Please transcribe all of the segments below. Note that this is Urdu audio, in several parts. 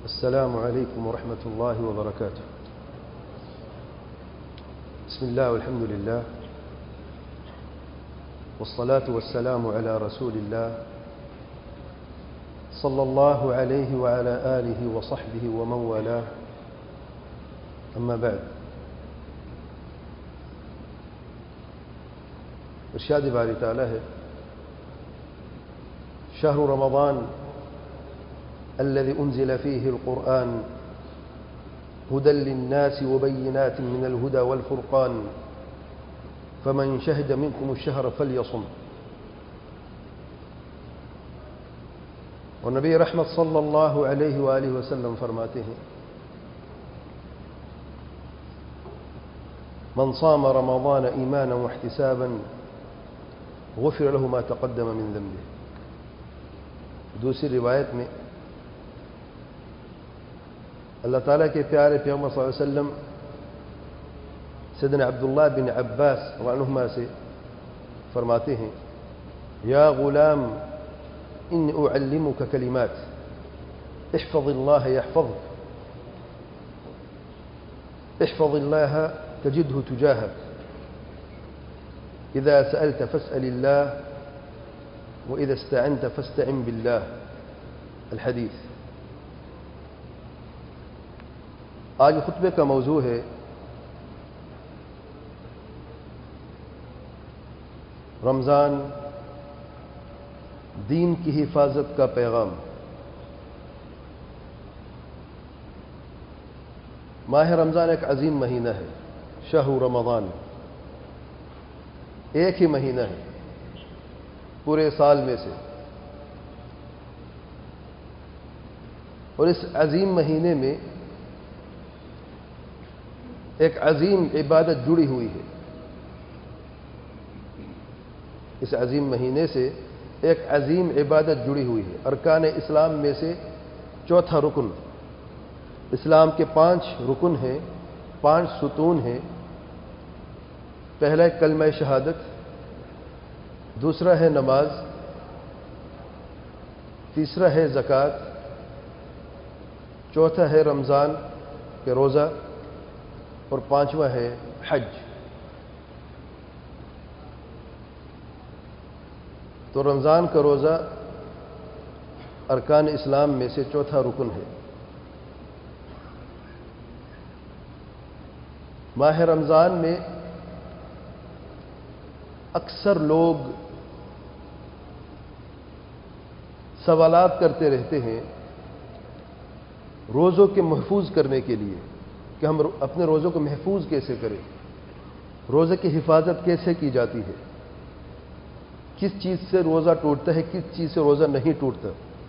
السلام عليكم ورحمة الله وبركاته. بسم الله والحمد لله والصلاة والسلام على رسول الله صلى الله عليه وعلى آله وصحبه ومن والاه. أما بعد، ارشاد باری تعالی ہے شهر رمضان الذي أنزل فيه القرآن هدى للناس وبينات من الهدى والفرقان فمن شهد منكم الشهر فليصم. اور نبی رحمت صلی اللہ علیہ وآلہ وسلم فرماتے ہیں من صام رمضان ایمانا واحتسابا غفر له ما تقدم من ذنبه. دوسری روایت میں اللہ تعالیٰ کے پیارے پیغمبر صلی اللہ علیہ وسلم سیدنا عبداللہ بن عباس رضی اللہ عنہما سے فرماتے ہیں یا غلام انی اعلمک کلمات احفظ اللہ یحفظک احفظ اللہ تجدہ تجاہک اذا سألت فاسأل اللہ واذا استعنت فاستعن باللہ. الحدیث. آج خطبے کا موضوع ہے رمضان دین کی حفاظت کا پیغام. ماہ رمضان ایک عظیم مہینہ ہے. شہر رمضان ایک ہی مہینہ ہے پورے سال میں سے، اور اس عظیم مہینے میں ایک عظیم عبادت جڑی ہوئی ہے. اس عظیم مہینے سے ایک عظیم عبادت جڑی ہوئی ہے. ارکان اسلام میں سے چوتھا رکن. اسلام کے 5 رکن ہیں، 5 ستون ہیں. پہلا ہے کلمہ شہادت، دوسرا ہے نماز، تیسرا ہے زکوٰۃ، چوتھا ہے رمضان کے روزہ، اور 5واں ہے حج. تو رمضان کا روزہ ارکان اسلام میں سے چوتھا رکن ہے. ماہ رمضان میں اکثر لوگ سوالات کرتے رہتے ہیں روزوں کے محفوظ کرنے کے لیے کہ ہم اپنے روزوں کو محفوظ کیسے کریں، روزے کی حفاظت کیسے کی جاتی ہے، کس چیز سے روزہ ٹوٹتا ہے، کس چیز سے روزہ نہیں ٹوٹتا.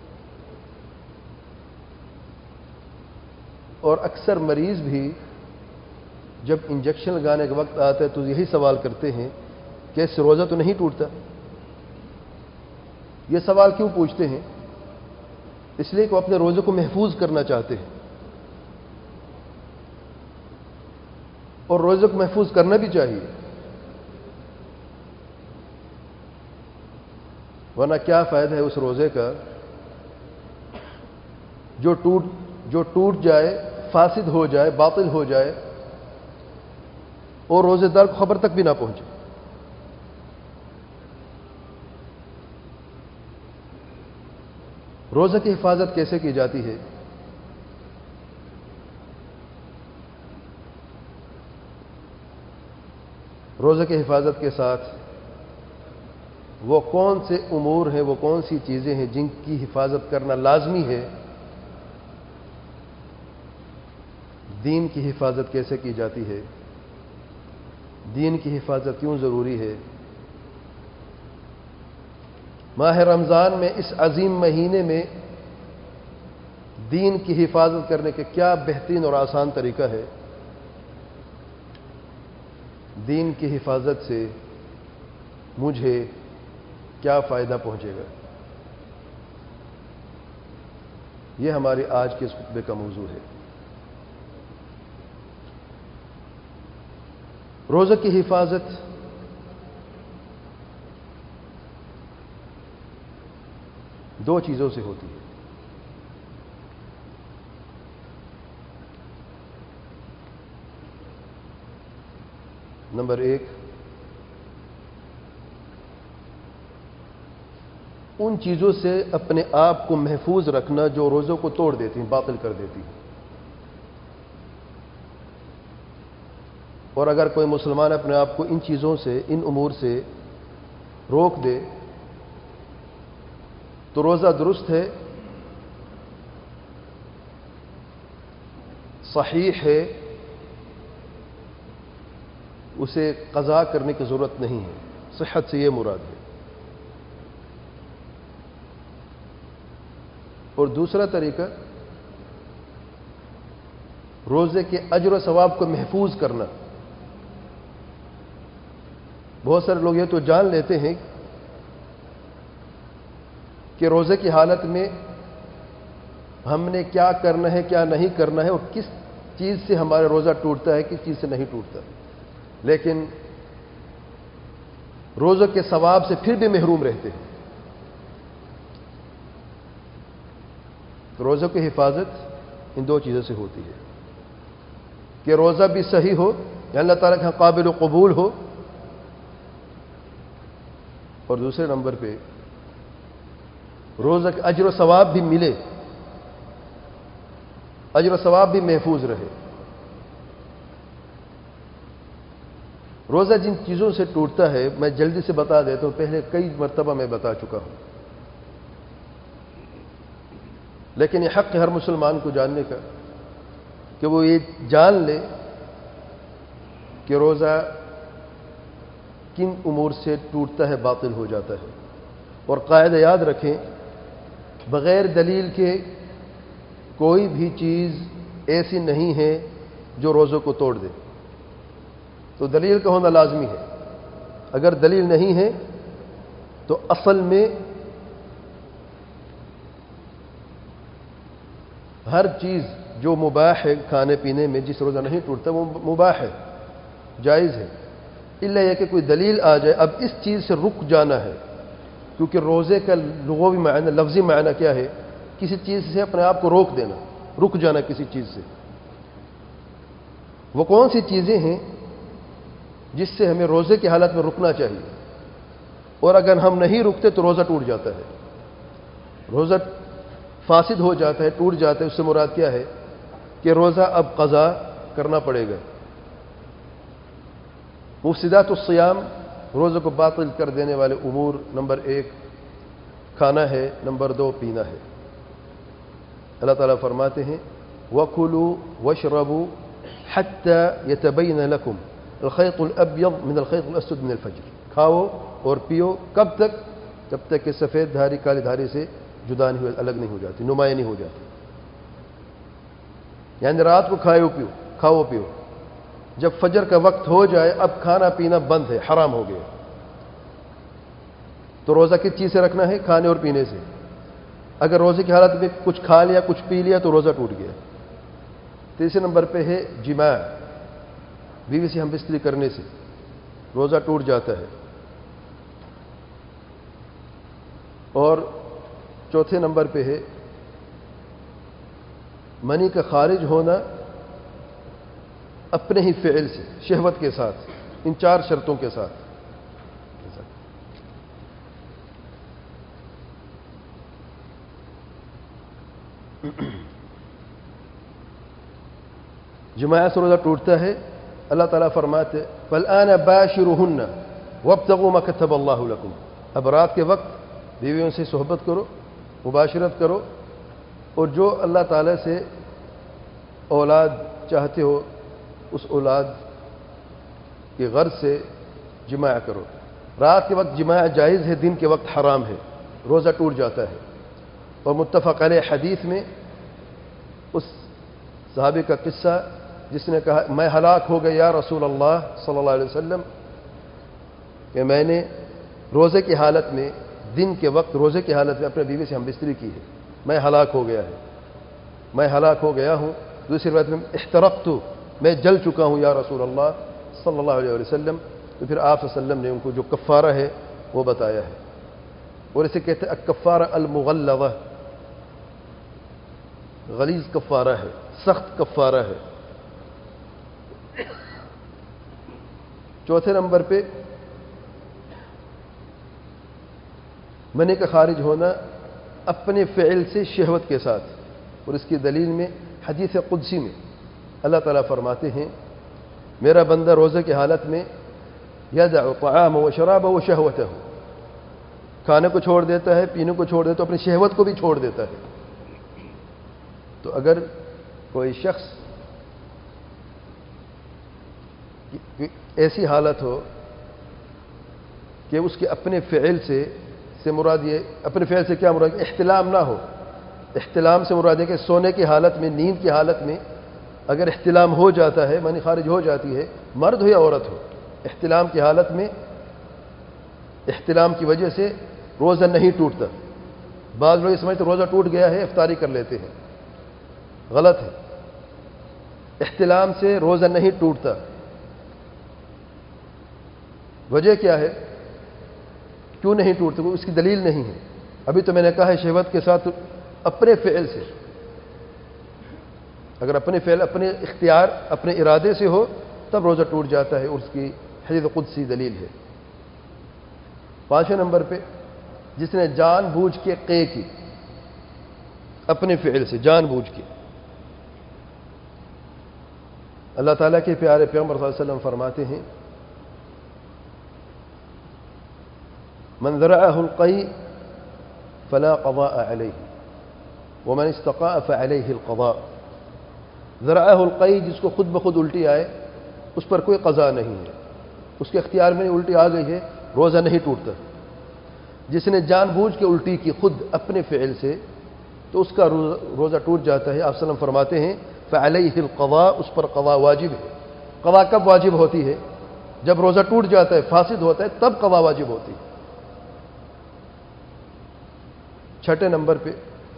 اور اکثر مریض بھی جب انجیکشن لگانے کا وقت آتا ہے تو یہی سوال کرتے ہیں کہ اس سے روزہ تو نہیں ٹوٹتا. یہ سوال کیوں پوچھتے ہیں؟ اس لیے کہ وہ اپنے روزے کو محفوظ کرنا چاہتے ہیں، اور روزے کو محفوظ کرنا بھی چاہیے، ورنہ کیا فائدہ ہے اس روزے کا جو ٹوٹ جائے، فاسد ہو جائے، باطل ہو جائے اور روزے دار کو خبر تک بھی نہ پہنچے. روزے کی حفاظت کیسے کی جاتی ہے؟ روزے کی حفاظت کے ساتھ وہ کون سے امور ہیں، وہ کون سی چیزیں ہیں جن کی حفاظت کرنا لازمی ہے؟ دین کی حفاظت کیسے کی جاتی ہے؟ دین کی حفاظت کیوں ضروری ہے؟ ماہ رمضان میں اس عظیم مہینے میں دین کی حفاظت کرنے کے کیا بہترین اور آسان طریقہ ہے؟ دین کی حفاظت سے مجھے کیا فائدہ پہنچے گا؟ یہ ہماری آج کے اس خطبے کا موضوع ہے. روزے کی حفاظت دو چیزوں سے ہوتی ہے. نمبر 1، ان چیزوں سے اپنے آپ کو محفوظ رکھنا جو روزوں کو توڑ دیتی ہیں، باطل کر دیتی ہیں۔ اور اگر کوئی مسلمان اپنے آپ کو ان چیزوں سے، ان امور سے روک دے تو روزہ درست ہے، صحیح ہے، اسے قضا کرنے کی ضرورت نہیں ہے۔ صحت سے یہ مراد ہے۔ اور دوسرا طریقہ، روزے کے اجر و ثواب کو محفوظ کرنا۔ بہت سارے لوگ یہ تو جان لیتے ہیں کہ روزے کی حالت میں ہم نے کیا کرنا ہے، کیا نہیں کرنا ہے، اور کس چیز سے ہمارا روزہ ٹوٹتا ہے، کس چیز سے نہیں ٹوٹتا، لیکن روزوں کے ثواب سے پھر بھی محروم رہتے ہیں۔ تو روزوں کی حفاظت ان دو چیزوں سے ہوتی ہے کہ روزہ بھی صحیح ہو، یا اللہ تعالیٰ کے قابل و قبول ہو، اور دوسرے نمبر پہ روزہ کا اجر و ثواب بھی ملے، اجر و ثواب بھی محفوظ رہے۔ روزہ جن چیزوں سے ٹوٹتا ہے میں جلدی سے بتا دیتا ہوں، پہلے کئی مرتبہ میں بتا چکا ہوں، لیکن یہ حق ہے ہر مسلمان کو جاننے کا کہ وہ یہ جان لے کہ روزہ کن امور سے ٹوٹتا ہے، باطل ہو جاتا ہے۔ اور قاعدہ یاد رکھیں، بغیر دلیل کے کوئی بھی چیز ایسی نہیں ہے جو روزوں کو توڑ دے۔ تو دلیل کا ہونا لازمی ہے۔ اگر دلیل نہیں ہے تو اصل میں ہر چیز جو مباح ہے کھانے پینے میں، جس روزہ نہیں ٹوٹتا، وہ مباح ہے، جائز ہے، الا یہ کہ کوئی دلیل آ جائے اب اس چیز سے رک جانا ہے۔ کیونکہ روزے کا لغوی معنی، لفظی معنی کیا ہے؟ کسی چیز سے اپنے آپ کو روک دینا، رک جانا کسی چیز سے۔ وہ کون سی چیزیں ہیں جس سے ہمیں روزے کی حالت میں رکنا چاہیے؟ اور اگر ہم نہیں رکتے تو روزہ ٹوٹ جاتا ہے، روزہ فاسد ہو جاتا ہے، ٹوٹ جاتا ہے۔ اس سے مراد کیا ہے کہ روزہ اب قضا کرنا پڑے گا۔ مفسدات الصیام، روزے کو باطل کر دینے والے امور، نمبر 1 کھانا ہے، نمبر 2 پینا ہے۔ اللہ تعالیٰ فرماتے ہیں وَكُلُوا وَاشْرَبُوا حَتَّى يَتَبَيَّنَ لَكُمْ الْخَيْطُ الْأَبْيَضُ مِنَ الْخَيْطِ الْأَسْوَدِ مِنَ الْفَجْرِ۔ کھاؤ اور پیو، کب تک؟ جب تک کہ سفید دھاری کالی دھاری سے جدا نہیں، الگ نہیں ہو جاتی، نمایاں نہیں ہو جاتی۔ یعنی رات کو کھاؤ پیو، جب فجر کا وقت ہو جائے اب کھانا پینا بند ہے، حرام ہو گیا۔ تو روزہ کس چیز سے رکھنا ہے؟ کھانے اور پینے سے۔ اگر روزے کی حالت میں کچھ کھا لیا، کچھ پی لیا تو روزہ ٹوٹ گیا۔ تیسرے نمبر پہ ہے جماع، بیوی سے ہم بستری کرنے سے روزہ ٹوٹ جاتا ہے۔ اور چوتھے نمبر پہ ہے منی کا خارج ہونا اپنے ہی فعل سے، شہوت کے ساتھ، ان 4 شرطوں کے ساتھ۔ جماع سے روزہ ٹوٹتا ہے۔ اللہ تعالیٰ فرماتے فَالْآنَ بَاشِرُهُنَّ وَابْتَغُوا مَا كَتَبَ اللَّهُ لَكُمْ۔ اب رات کے وقت بیویوں سے صحبت کرو، مباشرت کرو، اور جو اللہ تعالیٰ سے اولاد چاہتے ہو اس اولاد کی غرض سے جماع کرو۔ رات کے وقت جماع جائز ہے، دن کے وقت حرام ہے، روزہ ٹوٹ جاتا ہے۔ اور متفق علیہ حدیث میں اس صحابی کا قصہ جس نے کہا میں ہلاک ہو گیا یا رسول اللہ صلی اللہ علیہ وسلم، کہ میں نے روزے کی حالت میں، دن کے وقت روزے کی حالت میں اپنے بیوی سے ہم بستری کی ہے، میں ہلاک ہو گیا ہے، میں ہلاک ہو گیا ہوں۔ دوسری روایت میں احترقت، میں جل چکا ہوں یا رسول اللہ صلی اللہ علیہ وسلم۔ تو پھر آپ صلی اللہ علیہ وسلم نے ان کو جو کفارہ ہے وہ بتایا ہے، اور اسے کہتے ہیں الکفارہ المغلظہ، غلیظ کفارہ ہے، سخت کفارہ ہے۔ چوتھے نمبر پہ منی کا خارج ہونا اپنے فعل سے شہوت کے ساتھ، اور اس کی دلیل میں حدیث قدسی میں اللہ تعالیٰ فرماتے ہیں میرا بندہ روزے کی حالت میں یدع طعامہ و شرابہ و شہوتہ، کھانے کو چھوڑ دیتا ہے، پینے کو چھوڑ دیتا ہے، اپنی شہوت کو بھی چھوڑ دیتا ہے۔ تو اگر کوئی شخص ایسی حالت ہو کہ اس کے اپنے فعل سے مراد یہ، اپنے فعل سے کیا مراد، احتلام نہ ہو، احتلام سے مراد ہے کہ سونے کی حالت میں، نیند کی حالت میں اگر احتلام ہو جاتا ہے، منی خارج ہو جاتی ہے، مرد ہو یا عورت ہو، احتلام کی حالت میں احتلام کی وجہ سے روزہ نہیں ٹوٹتا۔ بعض لوگ سمجھتے روزہ ٹوٹ گیا ہے افطاری کر لیتے ہیں، غلط ہے۔ احتلام سے روزہ نہیں ٹوٹتا۔ وجہ کیا ہے، کیوں نہیں ٹوٹتا، اس کی دلیل نہیں ہے۔ ابھی تو میں نے کہا ہے شہوت کے ساتھ اپنے فعل سے، اگر اپنے فعل، اپنے اختیار، اپنے ارادے سے ہو تب روزہ ٹوٹ جاتا ہے، اور اس کی حدیث قدسی دلیل ہے۔ پانچویں نمبر پہ جس نے جان بوجھ کے قے کی، اپنے فعل سے جان بوجھ کے، اللہ تعالیٰ کے پیارے پیغمبر صلی اللہ علیہ وسلم فرماتے ہیں من ذرعه القيء فلا قضاء عليه ومن استقاء فعليه القضاء۔ ذرعه القيء، جس کو خود بخود الٹی آئے اس پر کوئی قضا نہیں ہے، اس کے اختیار میں الٹی آ گئی ہے، روزہ نہیں ٹوٹتا۔ جس نے جان بوجھ کے الٹی کی خود اپنے فعل سے تو اس کا روزہ ٹوٹ جاتا ہے۔ آپ صلی اللہ علیہ وسلم فرماتے ہیں فعلیہ القضاء، اس پر قضا واجب ہے۔ قضا کب واجب ہوتی ہے، جب روزہ ٹوٹ جاتا ہے، فاسد ہوتا ہے، تب قضا واجب ہوتی ہے۔ چھٹے نمبر پہ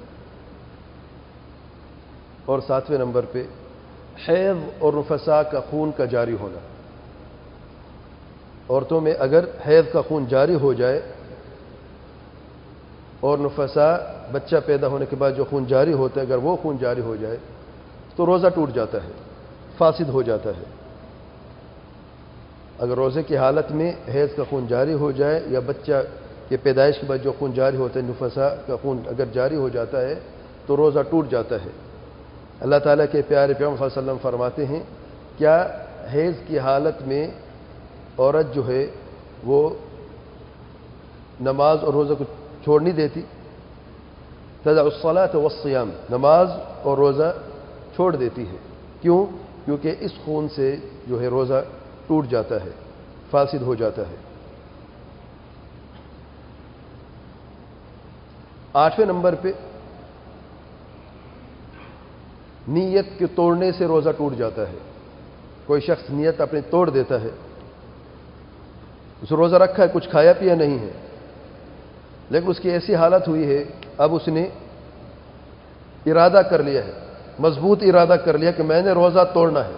اور ساتویں نمبر پہ حیض اور نفساء کا خون کا جاری ہونا۔ عورتوں میں اگر حیض کا خون جاری ہو جائے اور نفساء، بچہ پیدا ہونے کے بعد جو خون جاری ہوتا ہے، اگر وہ خون جاری ہو جائے تو روزہ ٹوٹ جاتا ہے، فاسد ہو جاتا ہے۔ اگر روزے کی حالت میں حیض کا خون جاری ہو جائے یا بچہ کے پیدائش کے بعد جو خون جاری ہوتا ہے، نفساء کا خون اگر جاری ہو جاتا ہے تو روزہ ٹوٹ جاتا ہے۔ اللہ تعالیٰ کے پیارے پیغمبر صلی اللہ علیہ وسلم فرماتے ہیں کیا حیض کی حالت میں عورت جو ہے وہ نماز اور روزہ کو چھوڑ نہیں دیتی؟ تدع الصلاۃ والصیام، نماز اور روزہ چھوڑ دیتی ہے۔ کیوں؟ کیونکہ اس خون سے جو ہے روزہ ٹوٹ جاتا ہے، فاسد ہو جاتا ہے۔ آٹھویں نمبر پہ نیت کے توڑنے سے روزہ ٹوٹ جاتا ہے۔ کوئی شخص نیت اپنی توڑ دیتا ہے، اس روزہ رکھا ہے، کچھ کھایا پیا نہیں ہے، لیکن اس کی ایسی حالت ہوئی ہے اب اس نے ارادہ کر لیا ہے، مضبوط ارادہ کر لیا کہ میں نے روزہ توڑنا ہے،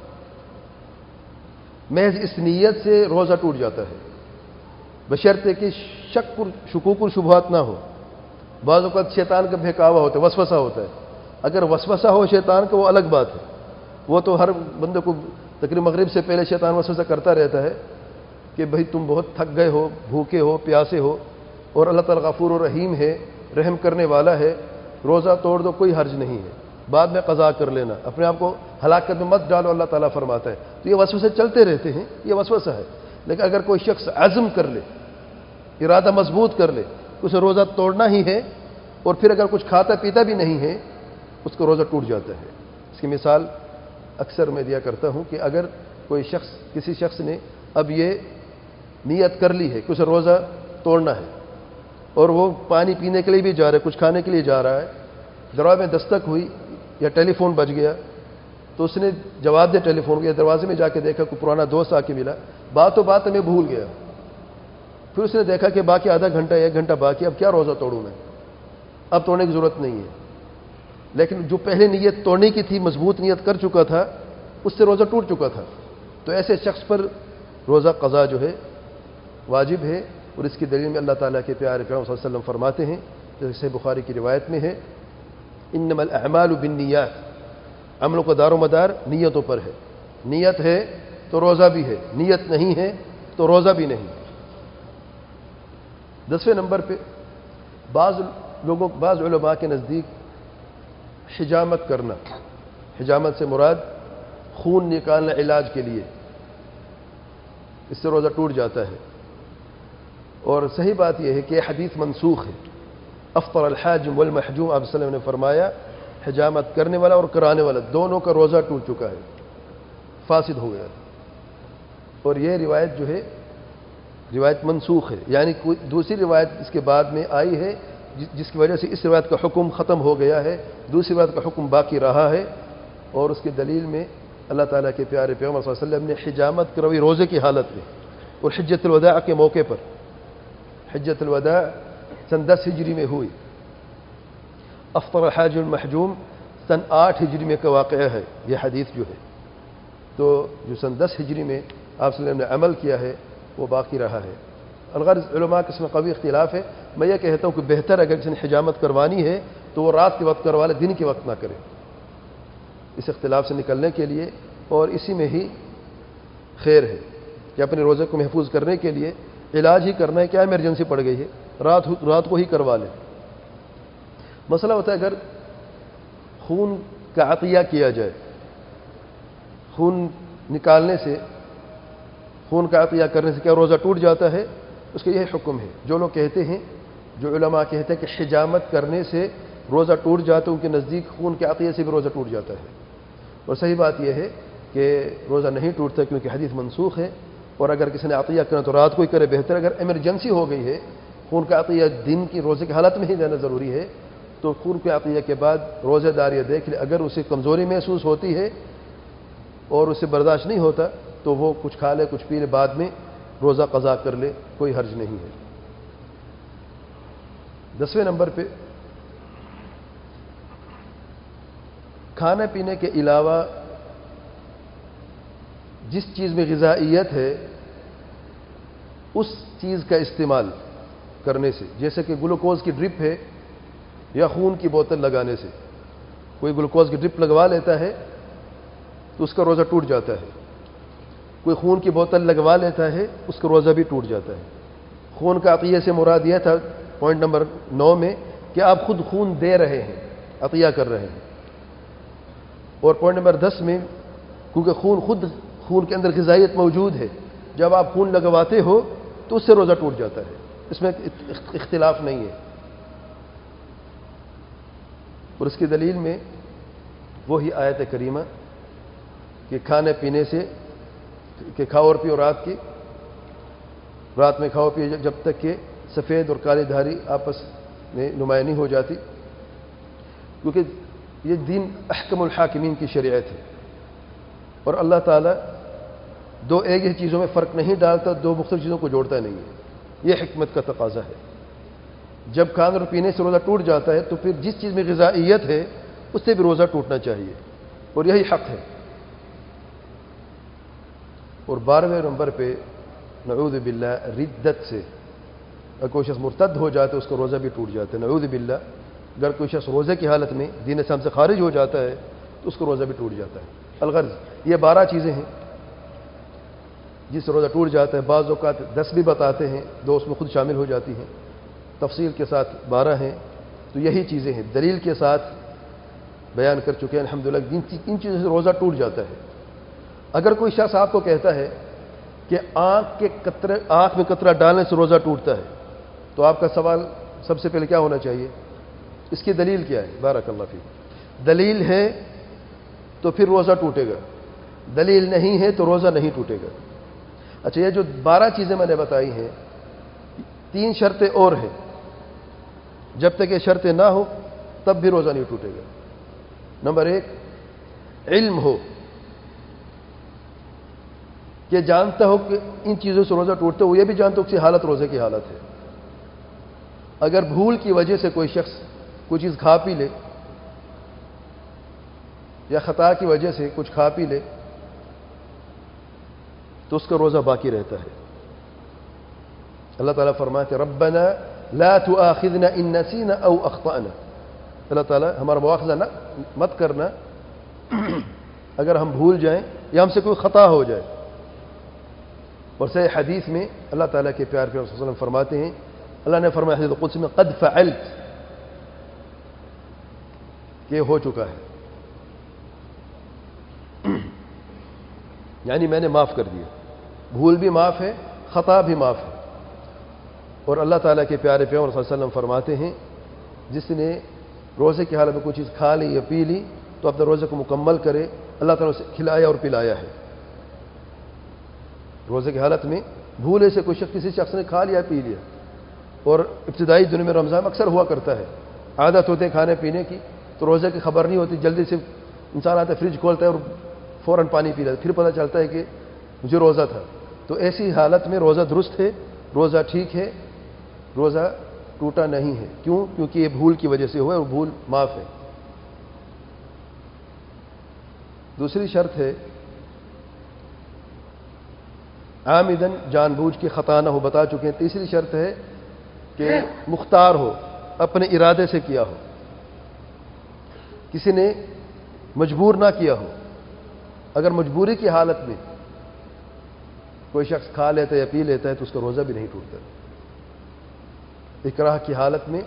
محض اس نیت سے روزہ ٹوٹ جاتا ہے، بشرطے کہ شکوک و شبہات نہ ہو۔ بعض اوقات شیطان کا بہکاوا ہوتا ہے، وسوسہ ہوتا ہے۔ اگر وسوسہ ہو شیطان کا وہ الگ بات ہے، وہ تو ہر بندے کو تقریباً مغرب سے پہلے شیطان وسوسہ کرتا رہتا ہے کہ بھئی تم بہت تھک گئے ہو، بھوکے ہو، پیاسے ہو، اور اللہ تعالیٰ غفور و رحیم ہے، رحم کرنے والا ہے، روزہ توڑ دو، کوئی حرج نہیں ہے، بعد میں قضا کر لینا، اپنے آپ کو ہلاکت میں مت ڈالو، اللہ تعالیٰ فرماتا ہے۔ تو یہ وسوسے چلتے رہتے ہیں، یہ وسوسہ ہے۔ لیکن اگر کوئی شخص عزم کر لے، ارادہ مضبوط کر لے، اسے روزہ توڑنا ہی ہے، اور پھر اگر کچھ کھاتا پیتا بھی نہیں ہے، اس کو روزہ ٹوٹ جاتا ہے۔ اس کی مثال اکثر میں دیا کرتا ہوں کہ اگر کوئی شخص، کسی شخص نے اب یہ نیت کر لی ہے کہ اسے روزہ توڑنا ہے، اور وہ پانی پینے کے لیے بھی جا رہا ہے، کچھ کھانے کے لیے جا رہا ہے، دروازے میں دستک ہوئی یا ٹیلی فون بج گیا تو اس نے جواب دیا ٹیلی فون کو، یا دروازے میں جا کے دیکھا کوئی پرانا دوست آ کے ملا، بات میں بھول گیا، پھر اس نے دیکھا کہ باقی آدھا گھنٹہ 1 گھنٹہ باقی، اب کیا روزہ توڑوں میں، اب توڑنے کی ضرورت نہیں ہے۔ لیکن جو پہلے نیت توڑنے کی تھی، مضبوط نیت کر چکا تھا، اس سے روزہ ٹوٹ چکا تھا، تو ایسے شخص پر روزہ قضا جو ہے واجب ہے۔ اور اس کی دلیل میں اللہ تعالیٰ کے پیارے پیغمبر صلی اللہ علیہ وسلم فرماتے ہیں، جیسے بخاری کی روایت میں ہے انما الاعمال بالنیات، عملوں کا دار و مدار نیتوں پر ہے۔ نیت ہے تو روزہ بھی ہے، نیت نہیں ہے تو روزہ بھی نہیں۔ 10ویں نمبر پہ بعض علماء کے نزدیک حجامت کرنا، حجامت سے مراد خون نکالنا علاج کے لیے، اس سے روزہ ٹوٹ جاتا ہے۔ اور صحیح بات یہ ہے کہ یہ حدیث منسوخ ہے۔ افطر الحاجم والمحجوم، آپ صلی اللہ علیہ وسلم نے فرمایا حجامت کرنے والا اور کرانے والا دونوں کا روزہ ٹوٹ چکا ہے، فاسد ہو گیا ہے۔ اور یہ روایت جو ہے روایت منسوخ ہے، یعنی کوئی دوسری روایت اس کے بعد میں آئی ہے جس کی وجہ سے اس روایت کا حکم ختم ہو گیا ہے، دوسری روایت کا حکم باقی رہا ہے۔ اور اس کی دلیل میں اللہ تعالیٰ کے پیارے پیغمبر صلی اللہ علیہ وسلم نے حجامت کروی روزے کی حالت میں اور حجۃ الوداع کے موقع پر۔ حجۃ الوداع سن 10 ہجری میں ہوئی، افطر الحاج المحجوم سن 8 ہجری میں کا واقعہ ہے یہ حدیث جو ہے۔ تو جو سن 10 ہجری میں آپ صلی اللہ علیہ وسلم نے عمل کیا ہے وہ باقی رہا ہے۔ الغرض علماء کے اس میں قوی اختلاف ہے۔ میں یہ کہتا ہوں کہ بہتر اگر کسی نے حجامت کروانی ہے تو وہ رات کے وقت کروا لے، دن کے وقت نہ کرے، اس اختلاف سے نکلنے کے لیے، اور اسی میں ہی خیر ہے کہ اپنے روزے کو محفوظ کرنے کے لیے علاج ہی کرنا ہے، کیا ایمرجنسی پڑ گئی ہے، رات کو ہی کروا لیں۔ مسئلہ ہوتا ہے اگر خون کا عطیہ کیا جائے، خون نکالنے سے، خون کا عطیہ کرنے سے کیا روزہ ٹوٹ جاتا ہے؟ اس کا یہی حکم ہے۔ جو لوگ کہتے ہیں، جو علماء کہتے ہیں کہ حجامت کرنے سے روزہ ٹوٹ جاتا ہے، ان کے نزدیک خون کے عطیہ سے بھی روزہ ٹوٹ جاتا ہے۔ اور صحیح بات یہ ہے کہ روزہ نہیں ٹوٹتا کیونکہ حدیث منسوخ ہے، اور اگر کسی نے عطیہ کرنا تو رات کو ہی کرے بہتر۔ اگر ایمرجنسی ہو گئی ہے، خون کا عطیہ دن کی روزے کی حالت میں ہی دینا ضروری ہے، تو خون کے عطیہ کے بعد روزہ دار یہ دیکھ لے، اگر اسے کمزوری محسوس ہوتی ہے اور اسے برداشت نہیں ہوتا تو وہ کچھ کھا لے، کچھ پی لے، بعد میں روزہ قضا کر لے، کوئی حرج نہیں ہے۔ 10ویں نمبر پہ کھانے پینے کے علاوہ جس چیز میں غذائیت ہے اس چیز کا استعمال کرنے سے، جیسے کہ گلوکوز کی ڈرپ ہے یا خون کی بوتل لگانے سے، کوئی گلوکوز کی ڈرپ لگوا لیتا ہے تو اس کا روزہ ٹوٹ جاتا ہے، کوئی خون کی بوتل لگوا لیتا ہے اس کا روزہ بھی ٹوٹ جاتا ہے۔ خون کا عطیہ سے مراد یہ تھا پوائنٹ نمبر 9 میں کہ آپ خود خون دے رہے ہیں، عطیہ کر رہے ہیں، اور پوائنٹ نمبر 10 میں کیونکہ خون کے اندر غذائیت موجود ہے، جب آپ خون لگواتے ہو تو اس سے روزہ ٹوٹ جاتا ہے، اس میں اختلاف نہیں ہے۔ اور اس کی دلیل میں وہی آیت کریمہ کہ کھانے پینے سے کہ کھاؤ اور پیو رات میں کھاؤ پیو جب تک کہ سفید اور کالی دھاری آپس میں نمایاں نہیں ہو جاتی، کیونکہ یہ دین احکم الحاکمین کی شریعت ہے، اور اللہ تعالیٰ دو ایک ہی چیزوں میں فرق نہیں ڈالتا، دو مختلف چیزوں کو جوڑتا نہیں ہے، یہ حکمت کا تقاضا ہے۔ جب کھانے اور پینے سے روزہ ٹوٹ جاتا ہے تو پھر جس چیز میں غذائیت ہے اس سے بھی روزہ ٹوٹنا چاہیے، اور یہی حق ہے۔ اور 12ویں نمبر پہ نعوذ باللہ ردت سے، اگر کوئی شخص مرتد ہو جاتا ہے اس کا روزہ بھی ٹوٹ جاتا ہے، نعوذ باللہ۔ اگر کوئی شخص روزے کی حالت میں دین اسلام سے خارج ہو جاتا ہے تو اس کا روزہ بھی ٹوٹ جاتا ہے۔ الغرض یہ 12 چیزیں ہیں جس سے روزہ ٹوٹ جاتا ہے، بعض اوقات 10 بھی بتاتے ہیں، 2 اس میں خود شامل ہو جاتی ہیں، تفصیل کے ساتھ 12 ہیں۔ تو یہی چیزیں ہیں، دلیل کے ساتھ بیان کر چکے ہیں الحمدللہ، ان چیزوں سے روزہ ٹوٹ جاتا ہے۔ اگر کوئی شخص آپ کو کہتا ہے کہ آنکھ میں قطرہ ڈالنے سے روزہ ٹوٹتا ہے، تو آپ کا سوال سب سے پہلے کیا ہونا چاہیے؟ اس کی دلیل کیا ہے؟ بارک اللہ فیک۔ دلیل ہے تو پھر روزہ ٹوٹے گا، دلیل نہیں ہے تو روزہ نہیں ٹوٹے گا۔ اچھا، یہ جو 12 چیزیں میں نے بتائی ہیں، 3 شرطیں اور ہیں، جب تک یہ شرطیں نہ ہو تب بھی روزہ نہیں ٹوٹے گا۔ نمبر 1، علم ہو، کہ جانتا ہو کہ ان چیزوں سے روزہ ٹوٹتا ہے، وہ یہ بھی جانتا ہو کہ حالت روزے کی حالت ہے۔ اگر بھول کی وجہ سے کوئی شخص کوئی چیز کھا پی لے یا خطا کی وجہ سے کچھ کھا پی لے تو اس کا روزہ باقی رہتا ہے۔ اللہ تعالیٰ فرماتے ربنا لا تؤاخذنا ان نسینا او اخطأنا، اللہ تعالیٰ ہمارا مواخذہ مت کرنا اگر ہم بھول جائیں یا ہم سے کوئی خطا ہو جائے۔ اور صحیح حدیث میں اللہ تعالیٰ کے پیار پیغمبر صلی اللہ علیہ وسلم فرماتے ہیں، اللہ نے فرمایا حدیث قدسی میں قد فعلت، کہ ہو چکا ہے، یعنی میں نے معاف کر دیا، بھول بھی معاف ہے، خطا بھی معاف ہے۔ اور اللہ تعالیٰ کے پیارے پیغمبر صلی اللہ علیہ وسلم فرماتے ہیں، جس نے روزے کی حالت میں کوئی چیز کھا لی یا پی لی تو اپنے روزے کو مکمل کرے، اللہ تعالیٰ اسے کھلایا اور پلایا ہے۔ روزے کی حالت میں بھولے سے کسی شخص نے کھا لیا پی لیا، اور ابتدائی دنوں میں رمضان اکثر ہوا کرتا ہے، عادت ہوتے کھانے پینے کی، تو روزے کی خبر نہیں ہوتی، جلدی سے انسان آتا ہے فریج کھولتا ہے اور فوراً پانی پی لیتا ہے، پھر پتہ چلتا ہے کہ مجھے روزہ تھا۔ تو ایسی حالت میں روزہ درست ہے، روزہ ٹھیک ہے، روزہ ٹوٹا نہیں ہے۔ کیوں؟ کیونکہ یہ بھول کی وجہ سے ہوا ہے اور بھول معاف ہے۔ دوسری شرط ہے عامدن، جان بوجھ کے خطا نہ ہو، بتا چکے ہیں۔ تیسری شرط ہے کہ مختار ہو، اپنے ارادے سے کیا ہو، کسی نے مجبور نہ کیا ہو۔ اگر مجبوری کی حالت میں کوئی شخص کھا لیتا ہے یا پی لیتا ہے تو اس کا روزہ بھی نہیں ٹوٹتا۔ اکراہ کی حالت میں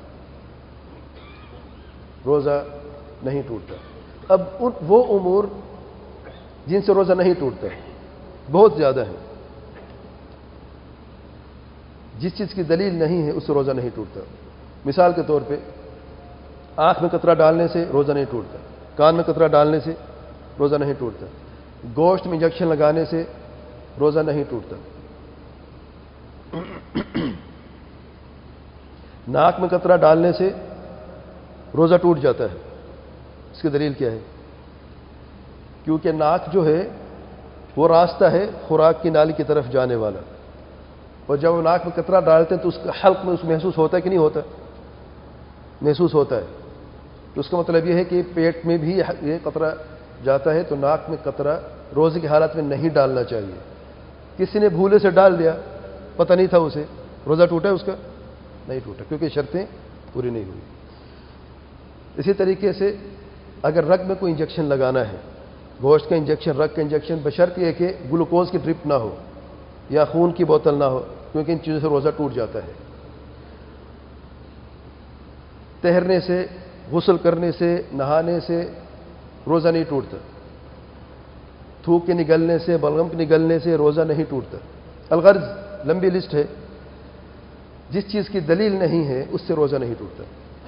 روزہ نہیں ٹوٹتا۔ اب وہ امور جن سے روزہ نہیں ٹوٹتا بہت زیادہ ہیں۔ جس چیز کی دلیل نہیں ہے اس سے روزہ نہیں ٹوٹتا۔ مثال کے طور پہ آنکھ میں قطرہ ڈالنے سے روزہ نہیں ٹوٹتا، کان میں قطرہ ڈالنے سے روزہ نہیں ٹوٹتا، گوشت میں انجیکشن لگانے سے روزہ نہیں ٹوٹتا، ناک میں قطرہ ڈالنے سے روزہ ٹوٹ جاتا ہے۔ اس کی دلیل کیا ہے؟ کیونکہ ناک جو ہے وہ راستہ ہے خوراک کی نالی کی طرف جانے والا، اور جب وہ ناک میں قطرہ ڈالتے ہیں تو اس کا حلق میں اس محسوس ہوتا ہے کہ نہیں ہوتا؟ محسوس ہوتا ہے۔ تو اس کا مطلب یہ ہے کہ پیٹ میں بھی یہ قطرہ جاتا ہے، تو ناک میں قطرہ روزے کی حالت میں نہیں ڈالنا چاہیے۔ کسی نے بھولے سے ڈال دیا، پتہ نہیں تھا اسے، روزہ ٹوٹا ہے اس کا؟ نہیں ٹوٹا، کیونکہ شرطیں پوری نہیں ہوئی۔ اسی طریقے سے اگر رگ میں کوئی انجیکشن لگانا ہے، گوشت کا انجیکشن، رگ کا انجیکشن، بشرط یہ کہ گلوکوز کی ڈرپ نہ ہو یا خون کی بوتل نہ ہو، کیونکہ ان چیزوں سے روزہ ٹوٹ جاتا ہے۔ تیرنے سے، غسل کرنے سے، نہانے سے روزہ نہیں ٹوٹتا، تھوک کے نگلنے سے، بلغم کے نگلنے سے روزہ نہیں ٹوٹتا۔ الغرض لمبی لسٹ ہے، جس چیز کی دلیل نہیں ہے اس سے روزہ نہیں ٹوٹتا۔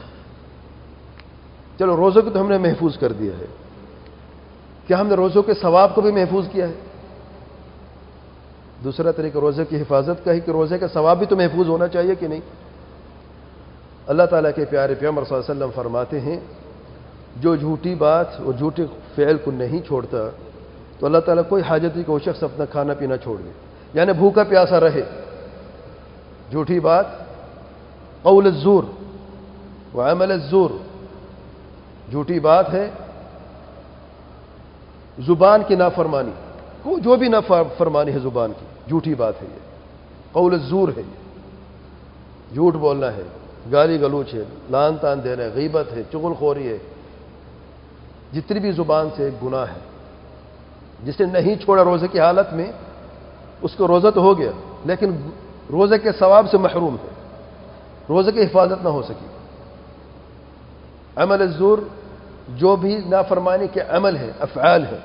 چلو روزوں کو تو ہم نے محفوظ کر دیا ہے، کیا ہم نے روزوں کے ثواب کو بھی محفوظ کیا ہے؟ دوسرا طریقہ روزے کی حفاظت کا ہے کہ روزے کا ثواب بھی تو محفوظ ہونا چاہیے کہ نہیں؟ اللہ تعالیٰ کے پیارے پیغمبر صلی اللہ علیہ وسلم فرماتے ہیں، جو جھوٹی بات اور جھوٹے فعل کو نہیں چھوڑتا تو اللہ تعالیٰ کوئی حاجت نہیں کہ وہ شخص اپنا کھانا پینا چھوڑ دے، یعنی بھوکا پیاسا رہے۔ جھوٹی بات، قول الزور وعمل الزور، جھوٹی بات ہے، زبان کی نافرمانی، جو بھی نافرمانی ہے زبان کی، جھوٹی بات ہے یہ، قول الزور ہے، یہ جھوٹ بولنا ہے، گالی گلوچ ہے، لان تان دینا ہے، غیبت ہے، چغل خوری ہے، جتنی بھی زبان سے گناہ ہے۔ جس نے نہیں چھوڑا روزے کی حالت میں اس کو روزہ تو ہو گیا لیکن روزے کے ثواب سے محروم ہے، روزے کی حفاظت نہ ہو سکی۔ عمل الزور، جو بھی نافرمانی کے عمل ہے، افعال ہے،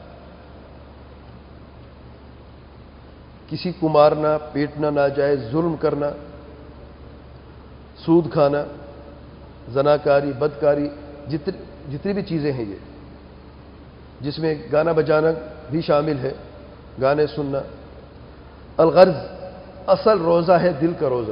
کسی کو مارنا، پیٹنا، ناجائز ظلم کرنا، سود کھانا، زناکاری، بدکاری، جتنی بھی چیزیں ہیں یہ، جس میں گانا بجانا بھی شامل ہے، گانے سننا۔ الغرض اصل روزہ ہے دل کا روزہ،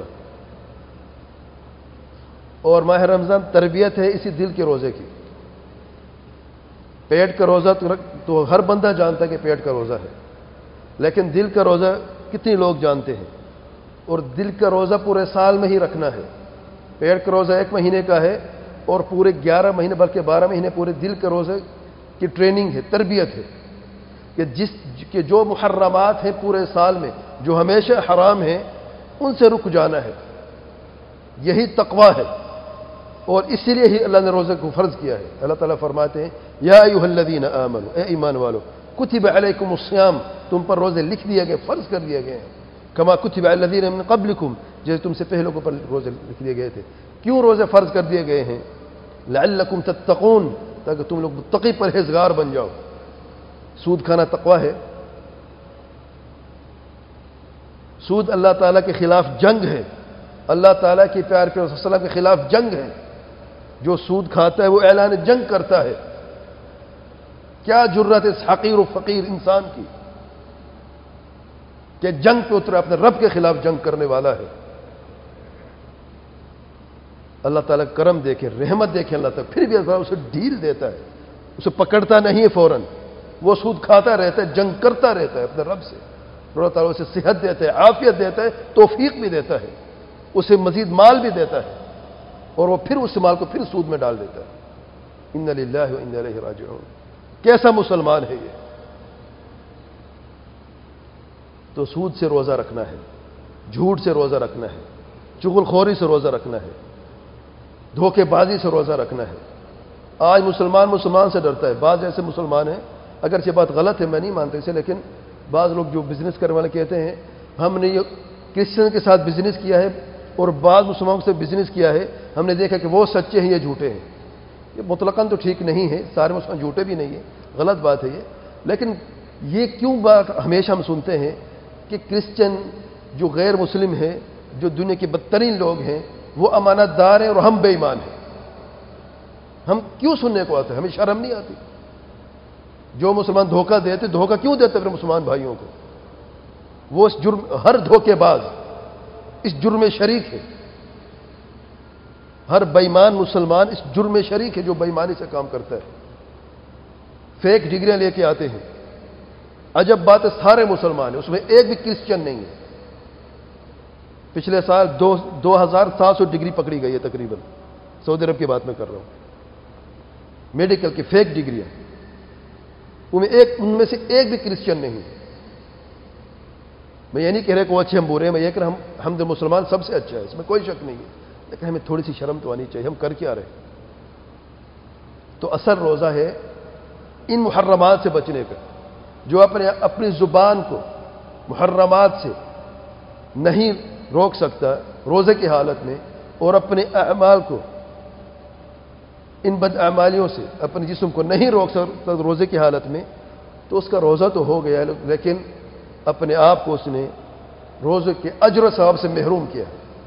اور ماہ رمضان تربیت ہے اسی دل کے روزے کی۔ پیٹ کا روزہ تو ہر بندہ جانتا ہے کہ پیٹ کا روزہ ہے، لیکن دل کا روزہ کتنے لوگ جانتے ہیں؟ اور دل کا روزہ پورے سال میں ہی رکھنا ہے۔ پیٹ کا روزہ 1 مہینے کا ہے اور پورے 11 مہینے بلکہ 12 مہینے پورے دل کے روزے کی ٹریننگ ہے، تربیت ہے کہ جو محرمات ہیں پورے سال میں، جو ہمیشہ حرام ہیں، ان سے رک جانا ہے۔ یہی تقویٰ ہے، اور اسی لیے ہی اللہ نے روزے کو فرض کیا ہے۔ اللہ تعالیٰ فرماتے ہیں، یا ایھا الذین آمنوا، اے ایمان والو، کتب علیکم الصیام، تم پر روزے لکھ دیے گئے، فرض کر دیے گئے ہیں، کما کتب علی الذین من قبلکم، جیسے تم سے پہلے کو پر روزے لکھ دیے گئے تھے۔ کیوں روزے فرض کر دیے گئے ہیں؟ لعلکم تتقون، تاکہ تم لوگ متقی پرہیزگار بن جاؤ۔ سود کھانا تقوی ہے، سود اللہ تعالیٰ کے خلاف جنگ ہے، اللہ تعالیٰ کے پیارے پیغمبر صلی اللہ علیہ وسلم کے خلاف جنگ ہے۔ جو سود کھاتا ہے وہ اعلان جنگ کرتا ہے۔ کیا جرت ہے اس حقیر و فقیر انسان کی کہ جنگ پہ اترا، اپنے رب کے خلاف جنگ کرنے والا ہے۔ اللہ تعالیٰ کرم دیکھے، رحمت دیکھے اللہ تعالیٰ، پھر بھی اللہ اسے ڈھیل دیتا ہے، اسے پکڑتا نہیں ہے فوراً، وہ سود کھاتا رہتا ہے، جنگ کرتا رہتا ہے اپنے رب سے۔ اللہ تعالیٰ اسے صحت دیتا ہے، عافیت دیتا ہے، توفیق بھی دیتا ہے، اسے مزید مال بھی دیتا ہے، اور وہ پھر اس مال کو پھر سود میں ڈال دیتا ہے۔ انا للہ و انا الیہ راجعون۔ کیسا مسلمان ہے یہ؟ تو سود سے روزہ رکھنا ہے، جھوٹ سے روزہ رکھنا ہے، چغل خوری سے روزہ رکھنا ہے، دھوکے بازی سے روزہ رکھنا ہے۔ آج مسلمان سے ڈرتا ہے۔ بعض ایسے مسلمان ہیں، اگرچہ بات غلط ہے، میں نہیں مانتا اسے، لیکن بعض لوگ جو بزنس کرنے والے کہتے ہیں ہم نے یہ کرسچن کے ساتھ بزنس کیا ہے اور بعض مسلمانوں سے بزنس کیا ہے، ہم نے دیکھا کہ وہ سچے ہیں، یہ جھوٹے ہیں۔ یہ مطلقاً تو ٹھیک نہیں ہے، سارے مسلمان جھوٹے بھی نہیں ہیں، غلط بات ہے یہ۔ لیکن یہ کیوں بات ہمیشہ ہم سنتے ہیں کہ کرسچن جو غیر مسلم ہیں، جو دنیا کے بدترین لوگ ہیں، وہ امانت دار ہیں اور ہم بے ایمان ہیں۔ ہم کیوں سننے کو آتے ہیں؟ ہمیں شرم نہیں آتی؟ جو مسلمان دھوکہ دیتے، دھوکہ کیوں دیتے پھر مسلمان بھائیوں کو؟ وہ اس جرم، ہر دھوکے باز اس جرم میں شریک ہے، ہر بے ایمان مسلمان اس جرم میں شریک ہے جو بے ایمانی سے کام کرتا ہے۔ فیک ڈگریاں لے کے آتے ہیں۔ عجب بات ہے، سارے مسلمان ہیں، اس میں ایک بھی کرسچن نہیں ہے۔ پچھلے سال 2700 ڈگری پکڑی گئی ہے تقریباً، سعودی عرب کی بات میں کر رہا ہوں، میڈیکل کی فیک ڈگریاں، ان میں سے ایک بھی کرسچن نہیں ہے۔ میں یہ نہیں کہہ رہا کہ وہ اچھے ہم برے ہیں، میں یہ کہہ رہا ہم مسلمان سب سے اچھا ہے، اس میں کوئی شک نہیں ہے، لیکن ہمیں تھوڑی سی شرم تو آنی چاہیے، ہم کر کیا رہے؟ تو اصل روزہ ہے ان محرمات سے بچنے کا۔ جو اپنی زبان کو محرمات سے نہیں روک سکتا روزے کی حالت میں، اور اپنے اعمال کو ان بدعمالیوں سے اپنے جسم کو نہیں روک سکتا روزے کی حالت میں، تو اس کا روزہ تو ہو گیا، لیکن اپنے آپ کو اس نے روزے کے اجر و ثواب سے محروم کیا۔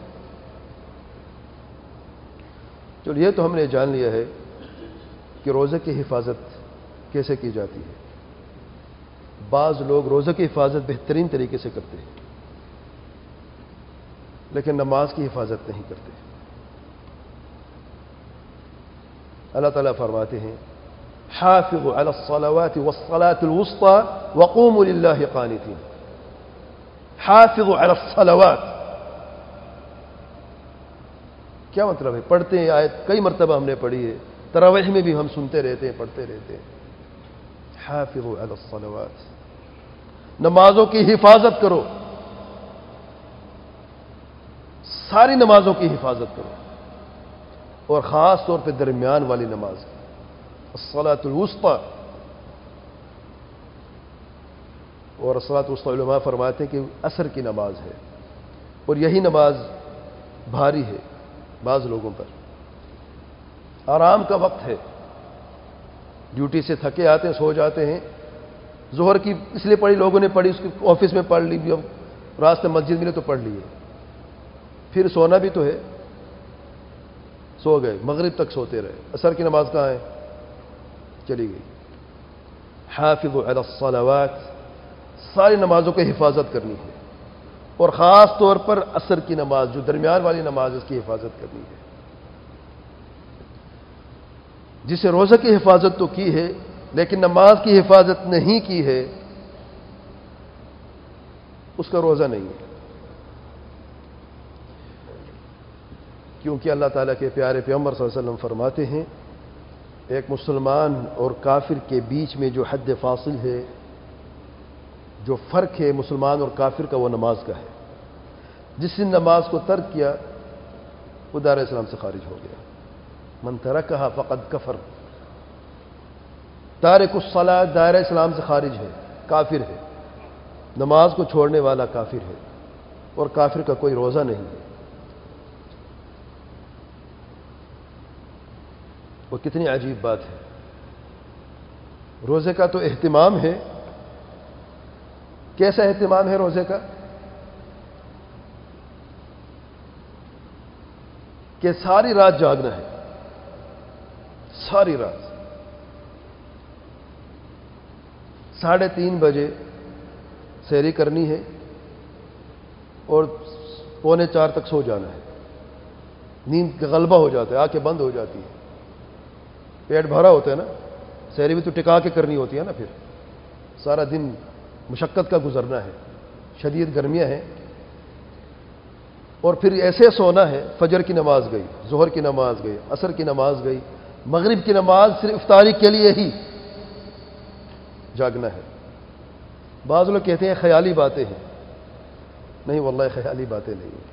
چلو یہ تو ہم نے جان لیا ہے کہ روزے کی حفاظت کیسے کی جاتی ہے۔ بعض لوگ روزے کی حفاظت بہترین طریقے سے کرتے ہیں، لیکن نماز کی حفاظت نہیں کرتے۔ اللہ تعالیٰ فرماتے ہیں حافظوا علی الصلوات والصلاة الوسطى وقوموا للہ قانتین۔ حافظوا علی الصلوات کیا مطلب ہے؟ پڑھتے ہیں آیت، کئی مرتبہ ہم نے پڑھی ہے، تراویح میں بھی ہم سنتے رہتے ہیں، پڑھتے رہتے ہیں۔ حافظوا علی الصلوات، نمازوں کی حفاظت کرو، ساری نمازوں کی حفاظت کرو، اور خاص طور پہ درمیان والی نماز الصلاۃ الوسطی۔ اور الصلاۃ الوسطی علماء فرماتے ہیں کہ عصر کی نماز ہے، اور یہی نماز بھاری ہے بعض لوگوں پر، آرام کا وقت ہے، ڈیوٹی سے تھکے آتے ہیں، سو جاتے ہیں، ظہر کی اس لیے پڑھی، لوگوں نے پڑھی، اس کی آفس میں پڑھ لی، راستے مسجد ملے تو پڑھ لیے، پھر سونا بھی تو ہے، سو گئے، مغرب تک سوتے رہے، عصر کی نماز کہاں ہے؟ چلی گئی۔ حافظوا علی الصلوات، ساری نمازوں کی حفاظت کرنی ہے، اور خاص طور پر عصر کی نماز جو درمیان والی نماز، اس کی حفاظت کرنی ہے۔ جسے روزہ کی حفاظت تو کی ہے لیکن نماز کی حفاظت نہیں کی ہے، اس کا روزہ نہیں ہے، کیونکہ اللہ تعالیٰ کے پیارے پیغمبر صلی اللہ علیہ وسلم فرماتے ہیں ایک مسلمان اور کافر کے بیچ میں جو حد فاصل ہے، جو فرق ہے مسلمان اور کافر کا، وہ نماز کا ہے۔ جس نے نماز کو ترک کیا وہ دار اسلام سے خارج ہو گیا۔ من ترکھا فقد کفر، تارک الصلاۃ دائرہ اسلام سے خارج ہے، کافر ہے، نماز کو چھوڑنے والا کافر ہے، اور کافر کا کوئی روزہ نہیں ہے۔ وہ کتنی عجیب بات ہے۔ روزے کا تو اہتمام ہے، کیسا اہتمام ہے روزے کا کہ ساری رات جاگنا ہے، ساری رات 3:30 بجے سحری کرنی ہے اور 3:45 تک سو جانا ہے۔ نیند کا غلبہ ہو جاتا ہے، آنکھیں بند ہو جاتی ہیں، پیٹ بھرا ہوتا ہے نا، سحری بھی تو ٹکا کے کرنی ہوتی ہے نا، پھر سارا دن مشقت کا گزرنا ہے، شدید گرمیاں ہیں، اور پھر ایسے سونا ہے۔ فجر کی نماز گئی، ظہر کی نماز گئی، عصر کی نماز گئی، مغرب کی نماز صرف افطاری کے لیے ہی جاگنا ہے۔ بعض لوگ کہتے ہیں خیالی باتیں ہیں، نہیں واللہ خیالی باتیں نہیں ہیں،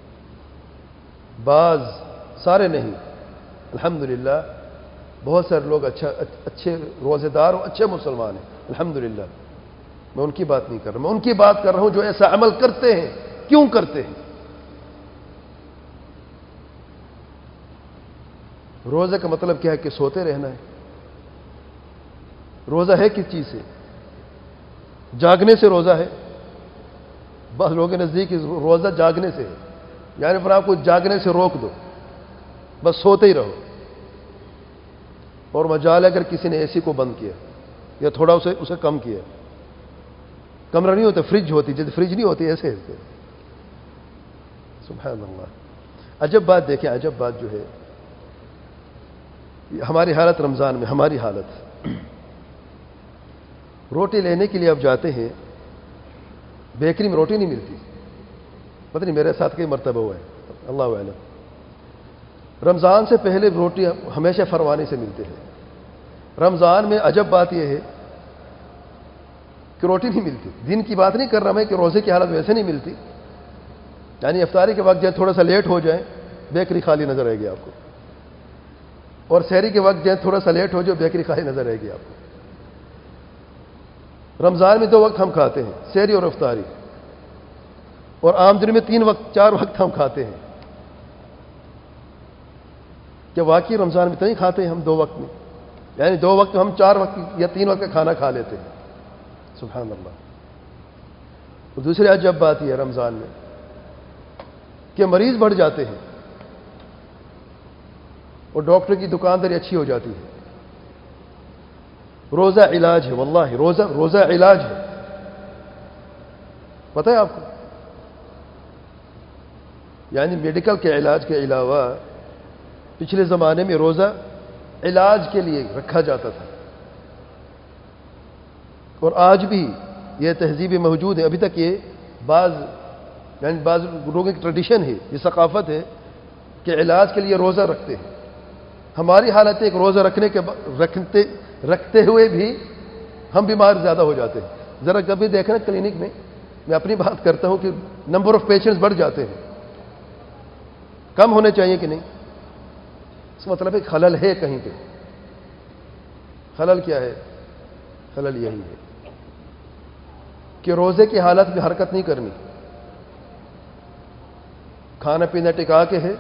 بعض سارے نہیں، الحمدللہ بہت سارے لوگ اچھے روزے دار اور اچھے مسلمان ہیں، الحمدللہ۔ میں ان کی بات نہیں کر رہا، میں ان کی بات کر رہا ہوں جو ایسا عمل کرتے ہیں۔ کیوں کرتے ہیں؟ روزے کا مطلب کیا ہے کہ سوتے رہنا ہے؟ روزہ ہے کس چیز سے؟ جاگنے سے روزہ ہے۔ بعض لوگوں کے نزدیک روزہ جاگنے سے ہے، یعنی پھر آپ کو جاگنے سے روک دو، بس سوتے ہی رہو۔ اور مجال اگر کسی نے اے سی کو بند کیا یا تھوڑا اسے کم کیا، کمرہ نہیں ہوتا، فریج ہوتی، جیسے فریج نہیں ہوتی ایسے ایسے۔ سبحان اللہ، عجب بات دیکھیں، عجب بات جو ہے ہماری حالت رمضان میں، ہماری حالت روٹی لینے کے لیے اب جاتے ہیں، بیکری میں روٹی نہیں ملتی، پتہ نہیں میرے ساتھ کئی مرتبہ ہوا ہے، اللہ اعلم۔ رمضان سے پہلے روٹی ہمیشہ فروانی سے ملتے ہیں، رمضان میں عجب بات یہ ہے کہ روٹی نہیں ملتی۔ دن کی بات نہیں کر رہا میں کہ روزے کی حالت ویسے نہیں ملتی، یعنی افطاری کے وقت جب تھوڑا سا لیٹ ہو جائے بیکری خالی نظر آئے گی آپ کو، اور سحری کے وقت جب تھوڑا سا لیٹ ہو جائے بیکری خالی نظر آئے گی آپ کو۔ رمضان میں 2 وقت ہم کھاتے ہیں، سحری اور افطاری، اور عام دن میں 3 وقت 4 وقت ہم کھاتے ہیں۔ کہ واقعی رمضان میں تو نہیں کھاتے ہیں ہم 2 وقت میں، یعنی 2 وقت ہم 4 وقت یا 3 وقت کا کھانا کھا لیتے ہیں، سبحان اللہ۔ اور دوسری عجب بات یہ ہے رمضان میں کہ مریض بڑھ جاتے ہیں اور ڈاکٹر کی دکانداری اچھی ہو جاتی ہے۔ روزہ علاج ہے، واللہ روزہ علاج ہے، پتہ ہے آپ کو؟ یعنی میڈیکل کے علاج کے علاوہ پچھلے زمانے میں روزہ علاج کے لیے رکھا جاتا تھا، اور آج بھی یہ تہذیبیں موجود ہیں۔ ابھی تک یہ بعض لوگوں کی ٹریڈیشن ہے، یہ ثقافت ہے کہ علاج کے لیے روزہ رکھتے ہیں۔ ہماری حالت ہے کہ روزہ رکھتے ہوئے بھی ہم بیمار زیادہ ہو جاتے ہیں۔ ذرا کبھی دیکھنا کلینک میں اپنی بات کرتا ہوں کہ نمبر آف پیشنٹس بڑھ جاتے ہیں، کم ہونے چاہیے کہ نہیں؟ اس کا مطلب ہے خلل ہے کہیں پہ۔ خلل کیا ہے؟ خلل یہی ہے کہ روزے کی حالت میں حرکت نہیں کرنی، کھانا پینا ٹکا کے ہے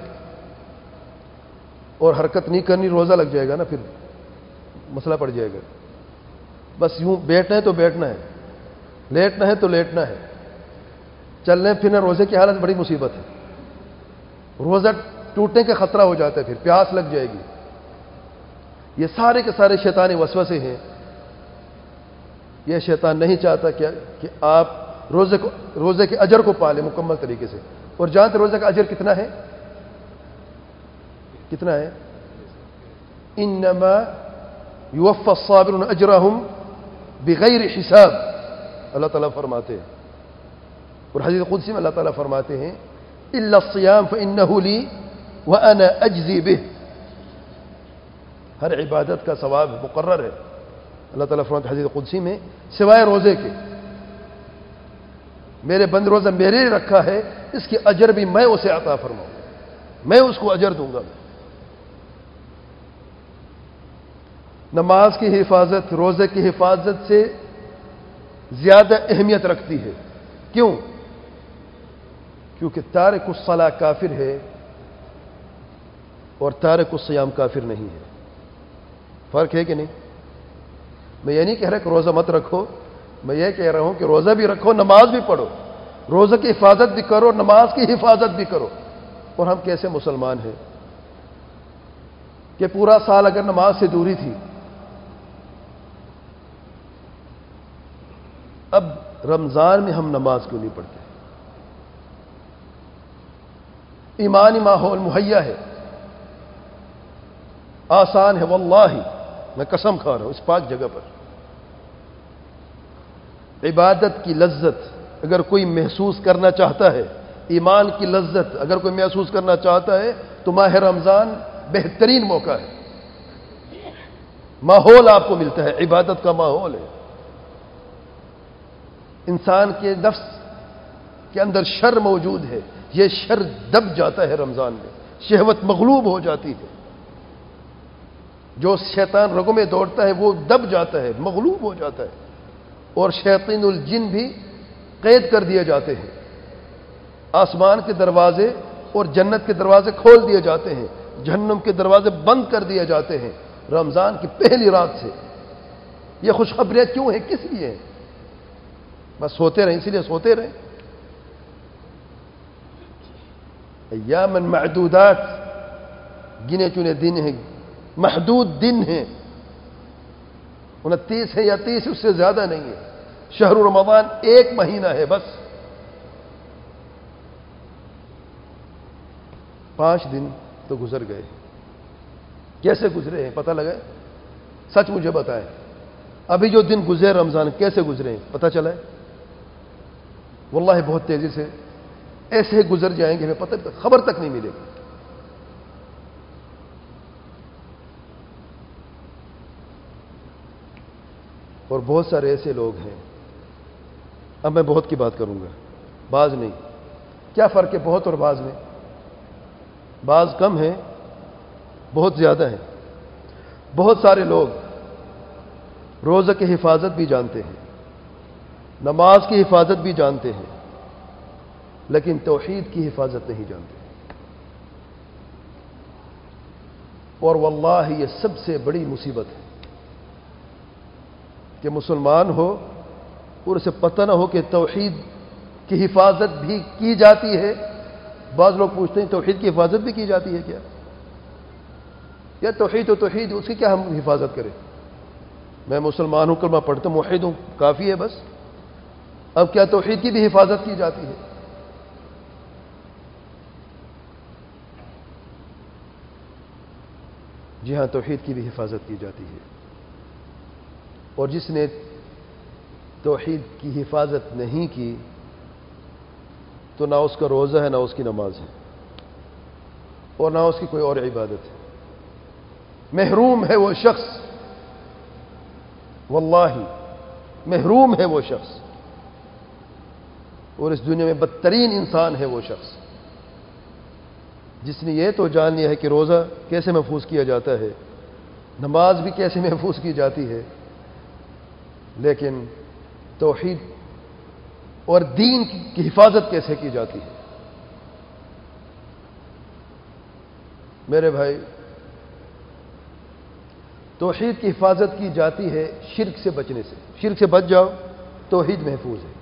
اور حرکت نہیں کرنی، روزہ لگ جائے گا نا، پھر مسئلہ پڑ جائے گا۔ بس یوں بیٹھنا ہے تو بیٹھنا ہے، لیٹنا ہے تو لیٹنا ہے، چلنے پھرنا روزے کی حالت بڑی مصیبت ہے۔ روزہ ٹوٹنے کا خطرہ ہو جاتا ہے، پھر پیاس لگ جائے گی۔ یہ سارے کے سارے شیطانی وسوسے ہیں۔ یہ شیطان نہیں چاہتا کہ آپ روزے کے اجر کو پالیں مکمل طریقے سے۔ اور جانتے روزے کا اجر کتنا ہے؟ کتنا ہے؟ انما یوفی الصابرون اجرہم بغیر حساب، اللہ تعالیٰ فرماتے ہیں۔ اور حدیث قدسی میں اللہ تعالیٰ فرماتے ہیں الا الصیام فانہ لی وانا اجزی بہ، ہر عبادت کا ثواب مقرر ہے، اللہ تعالیٰ فرماتے ہیں حدیث قدسی میں، سوائے روزے کے، میرے بند روزہ میرے لیے رکھا ہے، اس کی اجر بھی میں اسے عطا فرماؤں، میں اس کو اجر دوں گا۔ نماز کی حفاظت روزے کی حفاظت سے زیادہ اہمیت رکھتی ہے. کیوں؟ کیونکہ تارک الصلاۃ کافر ہے اور تارک الصیام کافر نہیں ہے. فرق ہے کہ نہیں؟ میں یہ نہیں کہہ رہا کہ روزہ مت رکھو، میں یہ کہہ رہا ہوں کہ روزہ بھی رکھو، نماز بھی پڑھو، روزہ کی حفاظت بھی کرو، نماز کی حفاظت بھی کرو. اور ہم کیسے مسلمان ہیں کہ پورا سال اگر نماز سے دوری تھی، اب رمضان میں ہم نماز کیوں نہیں پڑھتے؟ ایمانی ماحول مہیا ہے، آسان ہے، واللہ میں قسم کھا رہا ہوں اس پاک جگہ پر. عبادت کی لذت اگر کوئی محسوس کرنا چاہتا ہے، ایمان کی لذت اگر کوئی محسوس کرنا چاہتا ہے تو ماہ رمضان بہترین موقع ہے. ماحول آپ کو ملتا ہے، عبادت کا ماحول ہے. انسان کے نفس کے اندر شر موجود ہے، یہ شر دب جاتا ہے رمضان میں، شہوت مغلوب ہو جاتی ہے. جو شیطان رگوں میں دوڑتا ہے وہ دب جاتا ہے، مغلوب ہو جاتا ہے. اور شیاطین الجن بھی قید کر دیے جاتے ہیں. آسمان کے دروازے اور جنت کے دروازے کھول دیے جاتے ہیں، جہنم کے دروازے بند کر دیے جاتے ہیں رمضان کی پہلی رات سے. یہ خوشخبریاں کیوں ہیں؟ کس لیے ہیں؟ بس سوتے رہیں، اسی لیے سوتے رہیں. ایاماً معدودات، گنے چنے دن ہیں، محدود دن ہیں، 29 ہے یا 30، اس سے زیادہ نہیں ہے. شہر رمضان 1 مہینہ ہے بس. 5 دن تو گزر گئے. کیسے گزرے ہیں پتہ لگا؟ سچ مجھے بتائیں، ابھی جو دن گزرے رمضان کیسے گزرے ہیں پتہ چلا ہے؟ واللہ بہت تیزی سے ایسے گزر جائیں گے، ہمیں پتہ خبر تک نہیں ملے گی. اور بہت سارے ایسے لوگ ہیں، اب میں بہت کی بات کروں گا، بعض نہیں. کیا فرق ہے بہت اور بعض میں؟ بعض کم ہیں، بہت زیادہ ہیں. بہت سارے لوگ روزہ کی حفاظت بھی جانتے ہیں، نماز کی حفاظت بھی جانتے ہیں، لیکن توحید کی حفاظت نہیں جانتے. اور واللہ یہ سب سے بڑی مصیبت ہے کہ مسلمان ہو اور اسے پتہ نہ ہو کہ توحید کی حفاظت بھی کی جاتی ہے. بعض لوگ پوچھتے ہیں توحید کی حفاظت بھی کی جاتی ہے کیا؟ یا توحید و توحید، اس کی کیا ہم حفاظت کریں؟ میں مسلمان ہوں، کلمہ پڑھتا ہوں، موحد ہوں، کافی ہے بس. اب کیا توحید کی بھی حفاظت کی جاتی ہے؟ جی ہاں، توحید کی بھی حفاظت کی جاتی ہے. اور جس نے توحید کی حفاظت نہیں کی تو نہ اس کا روزہ ہے، نہ اس کی نماز ہے، اور نہ اس کی کوئی اور عبادت ہے. محروم ہے وہ شخص، واللہ محروم ہے وہ شخص. اور اس دنیا میں بدترین انسان ہے وہ شخص جس نے یہ تو جان لیا ہے کہ روزہ کیسے محفوظ کیا جاتا ہے، نماز بھی کیسے محفوظ کی جاتی ہے، لیکن توحید اور دین کی حفاظت کیسے کی جاتی ہے. میرے بھائی، توحید کی حفاظت کی جاتی ہے شرک سے بچنے سے. شرک سے بچ جاؤ، توحید محفوظ ہے.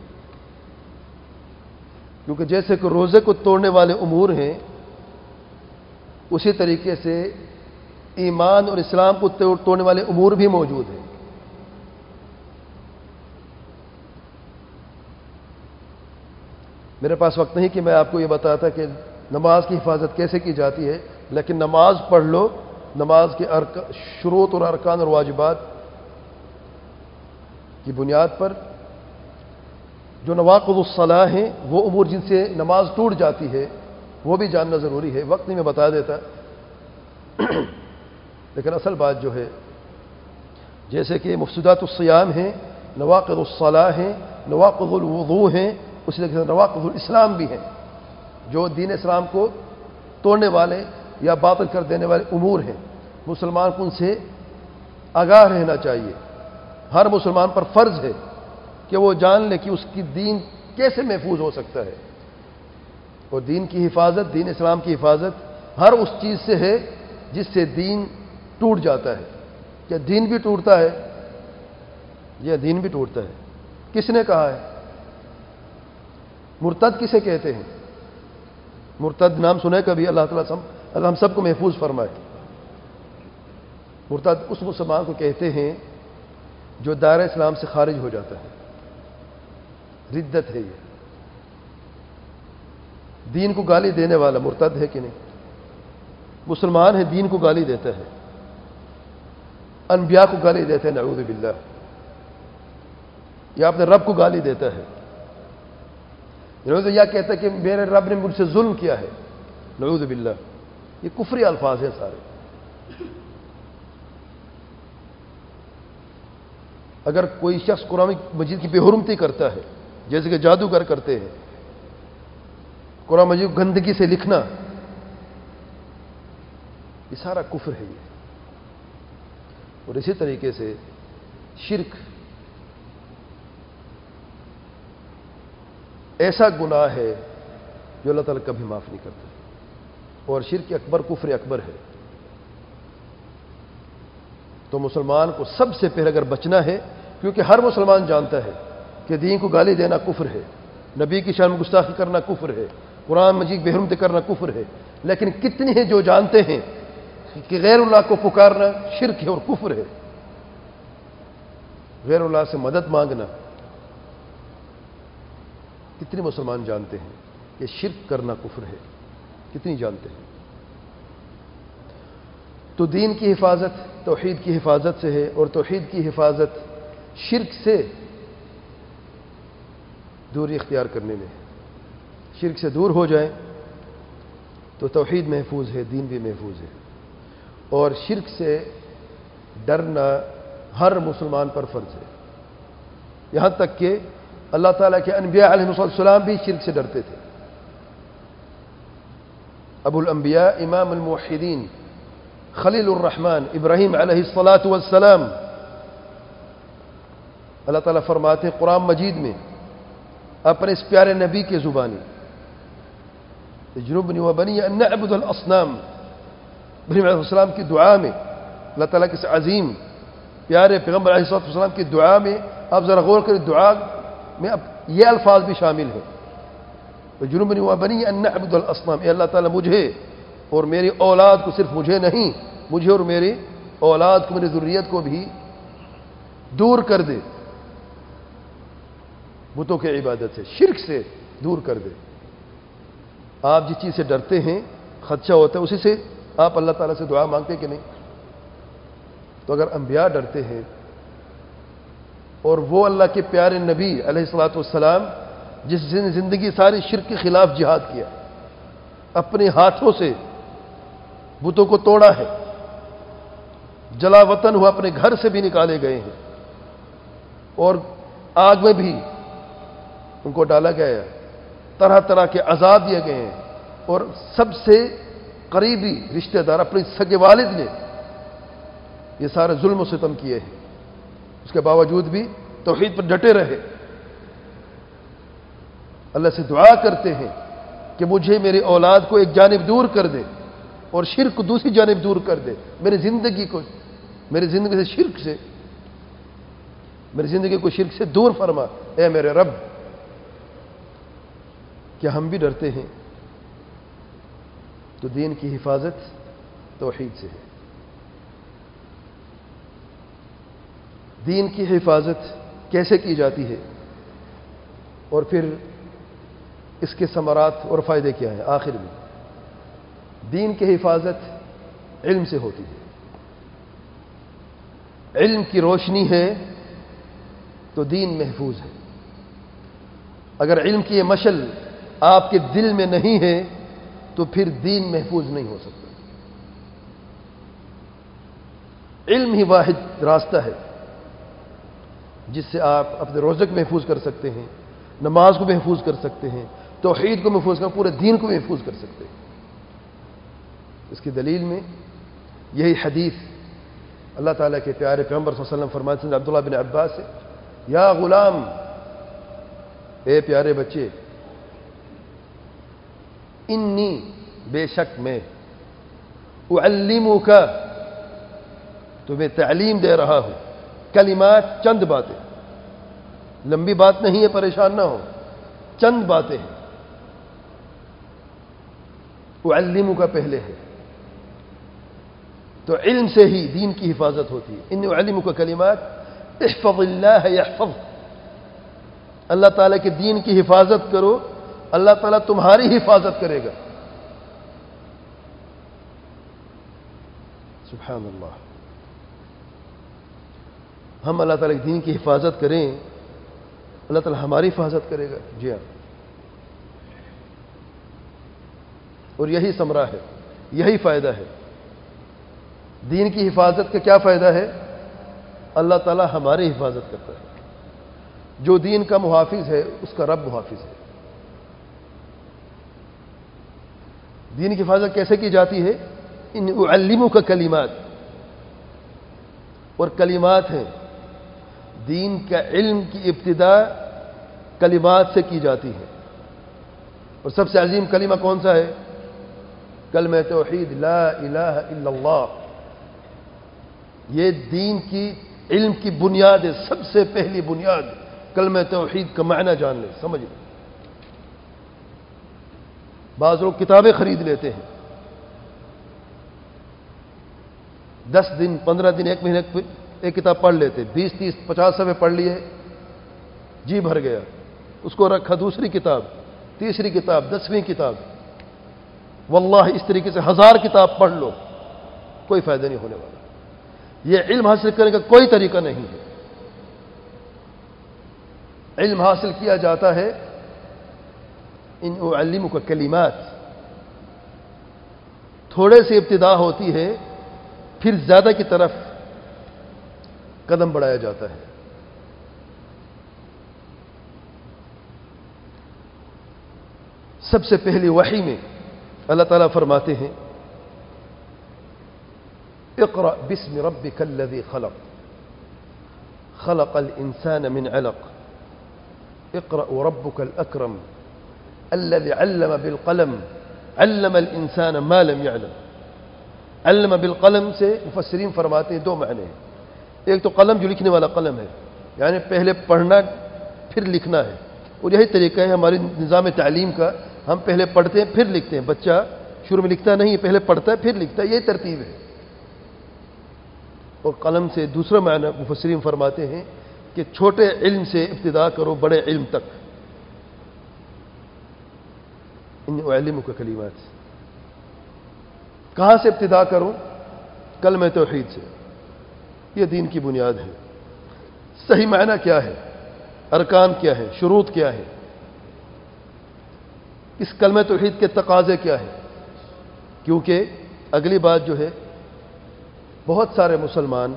کیونکہ جیسے کہ روزے کو توڑنے والے امور ہیں، اسی طریقے سے ایمان اور اسلام کو توڑنے والے امور بھی موجود ہیں. میرے پاس وقت نہیں کہ میں آپ کو یہ بتاتا کہ نماز کی حفاظت کیسے کی جاتی ہے، لیکن نماز پڑھ لو. نماز کے شروط اور ارکان اور واجبات کی بنیاد پر جو نواقض الصلاح ہیں، وہ امور جن سے نماز ٹوٹ جاتی ہے، وہ بھی جاننا ضروری ہے. وقت نہیں میں بتا دیتا، لیکن اصل بات جو ہے، جیسے کہ مفسدات الصیام ہیں، نواقض الصلاح ہیں، نواقض الوضوء ہیں، اسی طرح سے نواقض الاسلام بھی ہیں، جو دین اسلام کو توڑنے والے یا باطل کر دینے والے امور ہیں. مسلمان کو ان سے آگاہ رہنا چاہیے. ہر مسلمان پر فرض ہے کہ وہ جان لے کہ اس کی دین کیسے محفوظ ہو سکتا ہے. اور دین کی حفاظت، دین اسلام کی حفاظت ہر اس چیز سے ہے جس سے دین ٹوٹ جاتا ہے. کیا دین بھی ٹوٹتا ہے؟ یہ دین بھی ٹوٹتا ہے. کس نے کہا ہے؟ مرتد کسے کہتے ہیں؟ مرتد نام سنے کبھی؟ اللہ تعالیٰ ہم سب کو محفوظ فرمائے. مرتد اس مسلمان کو کہتے ہیں جو دائرہ اسلام سے خارج ہو جاتا ہے. ردت ہے یہ. دین کو گالی دینے والا مرتد ہے کہ نہیں؟ مسلمان ہے، دین کو گالی دیتا ہے، انبیاء کو گالی دیتا ہے، نعوذ باللہ. یا اپنے رب کو گالی دیتا ہے، یا کہتا ہے کہ میرے رب نے مجھ سے ظلم کیا ہے، نعوذ باللہ. یہ کفری الفاظ ہیں سارے. اگر کوئی شخص قرآن مجید کی بے حرمتی کرتا ہے، جیسے کہ جادوگر کرتے ہیں، قرآن مجید کو گندگی سے لکھنا، یہ سارا کفر ہے یہ. اور اسی طریقے سے شرک ایسا گناہ ہے جو اللہ تعالیٰ کبھی معاف نہیں کرتا. اور شرک اکبر کفر اکبر ہے. تو مسلمان کو سب سے پہلے اگر بچنا ہے، کیونکہ ہر مسلمان جانتا ہے کہ دین کو گالی دینا کفر ہے، نبی کی شان میں گستاخی کرنا کفر ہے، قرآن مجید بے حرمتی کرنا کفر ہے. لیکن کتنے ہیں جو جانتے ہیں کہ غیر اللہ کو پکارنا شرک ہے اور کفر ہے. غیر اللہ سے مدد مانگنا، کتنے مسلمان جانتے ہیں کہ شرک کرنا کفر ہے؟ کتنی جانتے ہیں؟ تو دین کی حفاظت توحید کی حفاظت سے ہے، اور توحید کی حفاظت شرک سے دوری اختیار کرنے میں ہے. شرک سے دور ہو جائیں تو توحید محفوظ ہے، دین بھی محفوظ ہے. اور شرک سے ڈرنا ہر مسلمان پر فرض ہے. یہاں تک کہ اللہ تعالیٰ کے انبیاء علیہ السلام بھی شرک سے ڈرتے تھے. ابو الانبیاء امام الموحدین خلیل الرحمن ابراہیم علیہ الصلاۃ والسلام، اللہ تعالیٰ فرماتے ہیں قرآن مجید میں اپنے اس پیارے نبی کے زبانی، اجنبنی وبنی ان نعبد الاصنام. ابراہیم علیہ السلام کی دعا میں اللہ تعالیٰ کے عظیم پیارے پیغمبر علیہ السلام کی دعا میں آپ ذرا غور کریں، دعا میں اب یہ الفاظ بھی شامل ہیں، اجنبنی وبنی ان نعبد الاصنام. اے اللہ تعالیٰ مجھے اور میری اولاد کو، صرف مجھے نہیں، مجھے اور میری اولاد کو، میری ذریت کو بھی دور کر دے بتوں کی عبادت سے، شرک سے دور کر دے. آپ جس چیز سے ڈرتے ہیں، خدشہ ہوتا ہے، اسی سے آپ اللہ تعالیٰ سے دعا مانگتے کہ نہیں؟ تو اگر انبیاء ڈرتے ہیں، اور وہ اللہ کے پیارے نبی علیہ الصلوۃ والسلام جس نے زندگی ساری شرک کے خلاف جہاد کیا، اپنے ہاتھوں سے بتوں کو توڑا ہے، جلا وطن ہوا، اپنے گھر سے بھی نکالے گئے ہیں، اور آگ میں بھی ان کو ڈالا گیا ہے، طرح طرح کے عذاب دیے گئے ہیں، اور سب سے قریبی رشتہ دار اپنے سگے والد نے یہ سارے ظلم و ستم کیے ہیں. اس کے باوجود بھی توحید پر ڈٹے رہے. اللہ سے دعا کرتے ہیں کہ مجھے میری اولاد کو ایک جانب دور کر دے اور شرک کو دوسری جانب دور کر دے. میری زندگی سے شرک سے، میری زندگی کو شرک سے دور فرما اے میرے رب. کیا ہم بھی ڈرتے ہیں؟ تو دین کی حفاظت توحید سے ہے. دین کی حفاظت کیسے کی جاتی ہے، اور پھر اس کے ثمرات اور فائدے کیا ہیں؟ آخر میں دین کی حفاظت علم سے ہوتی ہے. علم کی روشنی ہے تو دین محفوظ ہے. اگر علم کی یہ مشل آپ کے دل میں نہیں ہے تو پھر دین محفوظ نہیں ہو سکتا. علم ہی واحد راستہ ہے جس سے آپ اپنے روزے کو محفوظ کر سکتے ہیں، نماز کو محفوظ کر سکتے ہیں، توحید کو محفوظ کر، پورے دین کو محفوظ کر سکتے ہیں. اس کی دلیل میں یہی حدیث اللہ تعالیٰ کے پیارے پیغمبر صلی اللہ علیہ وسلم فرماتے ہیں عبداللہ بن عباس سے، یا غلام، اے پیارے بچے، انی، بے شک میں، اعلمک، تمہیں تعلیم دے رہا ہوں، کلمات، چند باتیں، لمبی بات نہیں ہے، پریشان نہ ہو، چند باتیں ہیں۔ اعلمک پہلے ہے، تو علم سے ہی دین کی حفاظت ہوتی ہے۔ انی اعلمک کلمات احفظ اللہ یحفظ، اللہ تعالیٰ کے دین کی حفاظت کرو، اللہ تعالیٰ تمہاری حفاظت کرے گا۔ سبحان اللہ، ہم اللہ تعالیٰ کے دین کی حفاظت کریں، اللہ تعالیٰ ہماری حفاظت کرے گا۔ جی ہاں، اور یہی ثمرہ ہے، یہی فائدہ ہے۔ دین کی حفاظت کا کیا فائدہ ہے؟ اللہ تعالیٰ ہماری حفاظت کرتا ہے۔ جو دین کا محافظ ہے اس کا رب محافظ ہے۔ دین کی حفاظت کیسے کی جاتی ہے؟ ان اعلمک کلمات، اور کلمات ہیں، دین کا علم کی ابتدا کلمات سے کی جاتی ہے، اور سب سے عظیم کلمہ کون سا ہے؟ کلمہ توحید، لا الہ الا اللہ۔ یہ دین کی علم کی بنیاد ہے، سب سے پہلی بنیاد کلمہ توحید کا معنی جان لیں، سمجھ لیں۔ بعض لوگ کتابیں خرید لیتے ہیں، 10 دن 15 دن 1 مہینے ایک کتاب پڑھ لیتے، 20 30 50 صفحے پڑھ لیے، جی بھر گیا، اس کو رکھا دوسری کتاب، تیسری کتاب، 10ویں کتاب۔ واللہ اس طریقے سے 1000 کتاب پڑھ لو، کوئی فائدہ نہیں ہونے والا۔ یہ علم حاصل کرنے کا کوئی طریقہ نہیں ہے۔ علم حاصل کیا جاتا ہے ان اعلمک کلمات، تھوڑے سے ابتدا ہوتی ہے، پھر زیادہ کی طرف قدم بڑھایا جاتا ہے۔ سب سے پہلی وحی میں اللہ تعالیٰ فرماتے ہیں اقرأ باسم ربک الذی خلق، خلق الانسان من علق، اقرأ وربک الاکرم الذي علم بالقلم علم الانسان ما لم يعلم۔ علم بالقلم سے مفسرین فرماتے ہیں 2 معنی ہیں۔ ایک تو قلم جو لکھنے والا قلم ہے، یعنی پہلے پڑھنا پھر لکھنا ہے، اور یہی طریقہ ہے ہماری نظام تعلیم کا، ہم پہلے پڑھتے ہیں پھر لکھتے ہیں۔ بچہ شروع میں لکھتا نہیں ہے، پہلے پڑھتا ہے پھر لکھتا ہے، یہی ترتیب ہے۔ اور قلم سے دوسرا معنی مفسرین فرماتے ہیں کہ چھوٹے علم سے ابتدا کرو بڑے علم تک۔ ان اعلمک کلمات، کہاں سے ابتدا کروں؟ کلمہ توحید سے، یہ دین کی بنیاد ہے۔ صحیح معنی کیا ہے؟ ارکان کیا ہے؟ شروط کیا ہے؟ اس کلمہ توحید کے تقاضے کیا ہے؟ کیونکہ اگلی بات جو ہے، بہت سارے مسلمان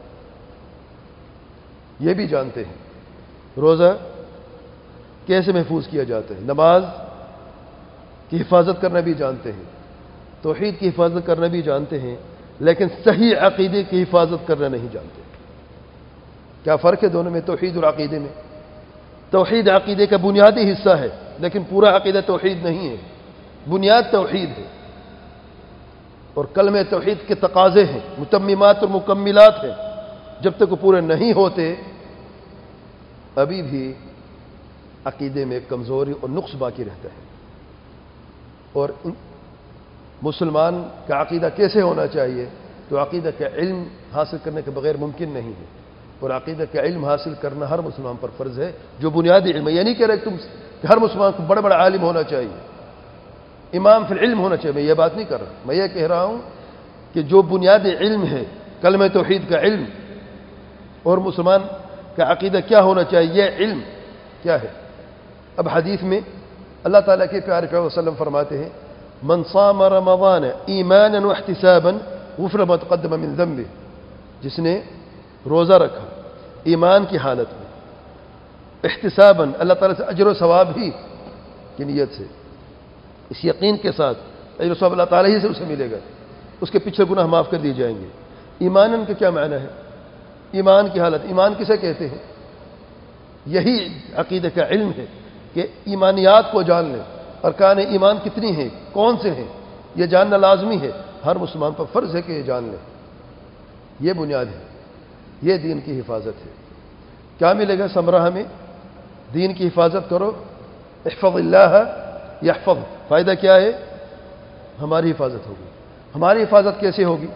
یہ بھی جانتے ہیں روزہ کیسے محفوظ کیا جاتا ہے، نماز کی حفاظت کرنا بھی جانتے ہیں، توحید کی حفاظت کرنا بھی جانتے ہیں، لیکن صحیح عقیدے کی حفاظت کرنا نہیں جانتے۔ کیا فرق ہے دونوں میں، توحید اور عقیدے میں؟ توحید عقیدے کا بنیادی حصہ ہے، لیکن پورا عقیدہ توحید نہیں ہے، بنیاد توحید ہے۔ اور کلمہ توحید کے تقاضے ہیں، متممات اور مکملات ہیں، جب تک وہ پورے نہیں ہوتے ابھی بھی عقیدے میں کمزوری اور نقص باقی رہتا ہے۔ اور مسلمان کا عقیدہ کیسے ہونا چاہیے؟ تو عقیدہ کا علم حاصل کرنے کے بغیر ممکن نہیں ہے، اور عقیدہ کا علم حاصل کرنا ہر مسلمان پر فرض ہے، جو بنیادی علم ہے۔ یہ نہیں کہہ رہے کہ ہر مسلمان کو بڑا بڑا عالم ہونا چاہیے، امام فی العلم ہونا چاہیے، میں یہ بات نہیں کر رہا، میں یہ کہہ رہا ہوں کہ جو بنیادی علم ہے کلمہ توحید کا علم، اور مسلمان کا عقیدہ کیا ہونا چاہیے، یہ علم کیا ہے۔ اب حدیث میں اللہ تعالیٰ کے پیارے پیغمبر صلی اللہ علیہ وسلم فرماتے ہیں من صام رمضان ایمانا واحتسابا غفر ما تقدم من ذنبه، جس نے روزہ رکھا ایمان کی حالت میں، احتسابا اللہ تعالیٰ سے اجر و ثواب ہی کی نیت سے، اس یقین کے ساتھ اجر و ثواب اللہ تعالیٰ ہی سے اسے ملے گا، اس کے پچھلے گناہ معاف کر دیے جائیں گے، ایمانن کے کیا معنی ہے؟ ایمان کی حالت، ایمان کسے کہتے ہیں؟ یہی عقیدے کا علم ہے کہ ایمانیات کو جان لیں، ارکان ایمان کتنی ہیں، کون سے ہیں، یہ جاننا لازمی ہے، ہر مسلمان پر فرض ہے کہ یہ جان لیں۔ یہ بنیاد ہے، یہ دین کی حفاظت ہے۔ کیا ملے گا ثمرہ ہمیں؟ دین کی حفاظت کرو، احفظ اللہ یحفظ، فائدہ کیا ہے؟ ہماری حفاظت ہوگی۔ ہماری حفاظت کیسے ہوگی؟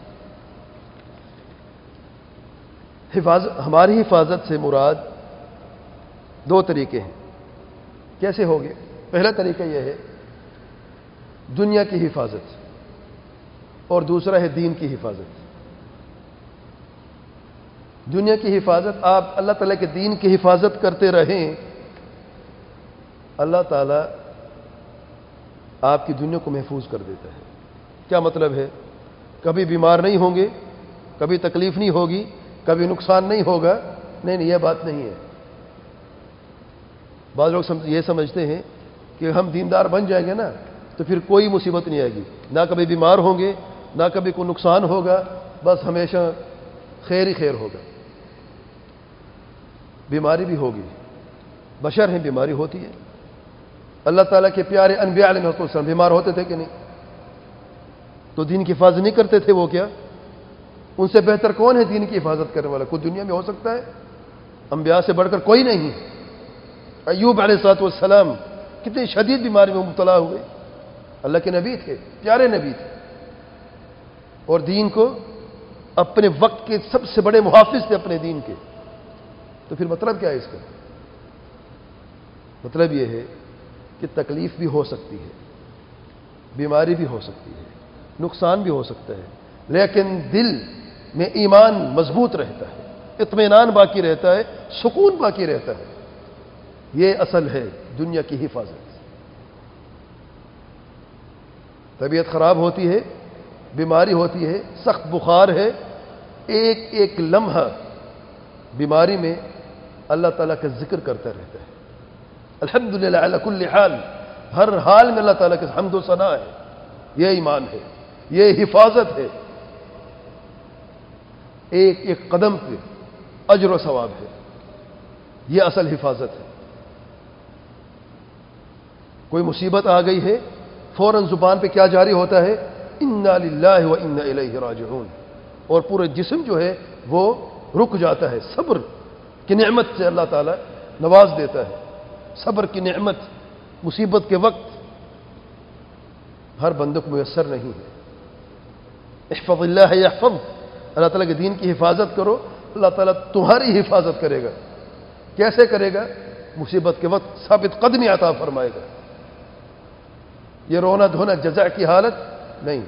ہماری حفاظت سے مراد دو طریقے ہیں۔ کیسے ہوگے؟ پہلا طریقہ یہ ہے دنیا کی حفاظت، اور دوسرا ہے دین کی حفاظت۔ دنیا کی حفاظت، آپ اللہ تعالیٰ کے دین کی حفاظت کرتے رہیں، اللہ تعالیٰ آپ کی دنیا کو محفوظ کر دیتا ہے۔ کیا مطلب ہے؟ کبھی بیمار نہیں ہوں گے، کبھی تکلیف نہیں ہوگی، کبھی نقصان نہیں ہوگا۔ نہیں، یہ بات نہیں ہے۔ بعض لوگ یہ سمجھتے ہیں کہ ہم دیندار بن جائیں گے نا تو پھر کوئی مصیبت نہیں آئے گی، نہ کبھی بیمار ہوں گے، نہ کبھی کوئی نقصان ہوگا، بس ہمیشہ خیر ہی خیر ہوگا۔ بیماری بھی ہوگی، بشر ہیں، بیماری ہوتی ہے۔ اللہ تعالیٰ کے پیارے انبیاء علیہ السلام بیمار ہوتے تھے کہ نہیں؟ تو دین کی حفاظت نہیں کرتے تھے وہ کیا؟ ان سے بہتر کون ہے دین کی حفاظت کرنے والا؟ کوئی دنیا میں ہو سکتا ہے؟ انبیاء سے بڑھ کر کوئی نہیں۔ ایوب علیہ السلام کتنی شدید بیماری میں مبتلا ہوئے، اللہ کے نبی تھے، پیارے نبی تھے، اور دین کو اپنے وقت کے سب سے بڑے محافظ تھے اپنے دین کے۔ تو پھر مطلب کیا ہے اس کا؟ مطلب یہ ہے کہ تکلیف بھی ہو سکتی ہے، بیماری بھی ہو سکتی ہے، نقصان بھی ہو سکتا ہے، لیکن دل میں ایمان مضبوط رہتا ہے، اطمینان باقی رہتا ہے، سکون باقی رہتا ہے۔ یہ اصل ہے دنیا کی حفاظت۔ طبیعت خراب ہوتی ہے، بیماری ہوتی ہے، سخت بخار ہے، ایک ایک لمحہ بیماری میں اللہ تعالیٰ کا ذکر کرتا رہتا ہے۔ الحمدللہ علی کل حال، ہر حال میں اللہ تعالیٰ کے حمد و ثنا ہے۔ یہ ایمان ہے، یہ حفاظت ہے۔ ایک ایک قدم پہ اجر و ثواب ہے، یہ اصل حفاظت ہے۔ کوئی مصیبت آ گئی ہے، فوراً زبان پہ کیا جاری ہوتا ہے؟ انا للہ و انا الیہ راجعون، اور پورے جسم جو ہے وہ رک جاتا ہے۔ صبر کی نعمت سے اللہ تعالیٰ نواز دیتا ہے۔ صبر کی نعمت مصیبت کے وقت ہر بندے کو میسر نہیں ہے۔ احفظ اللہ یحفظ، اللہ تعالیٰ کے دین کی حفاظت کرو، اللہ تعالیٰ تمہاری حفاظت کرے گا۔ کیسے کرے گا؟ مصیبت کے وقت ثابت قدمی عطا فرمائے گا۔ یہ رونا دھونا جزع کی حالت نہیں۔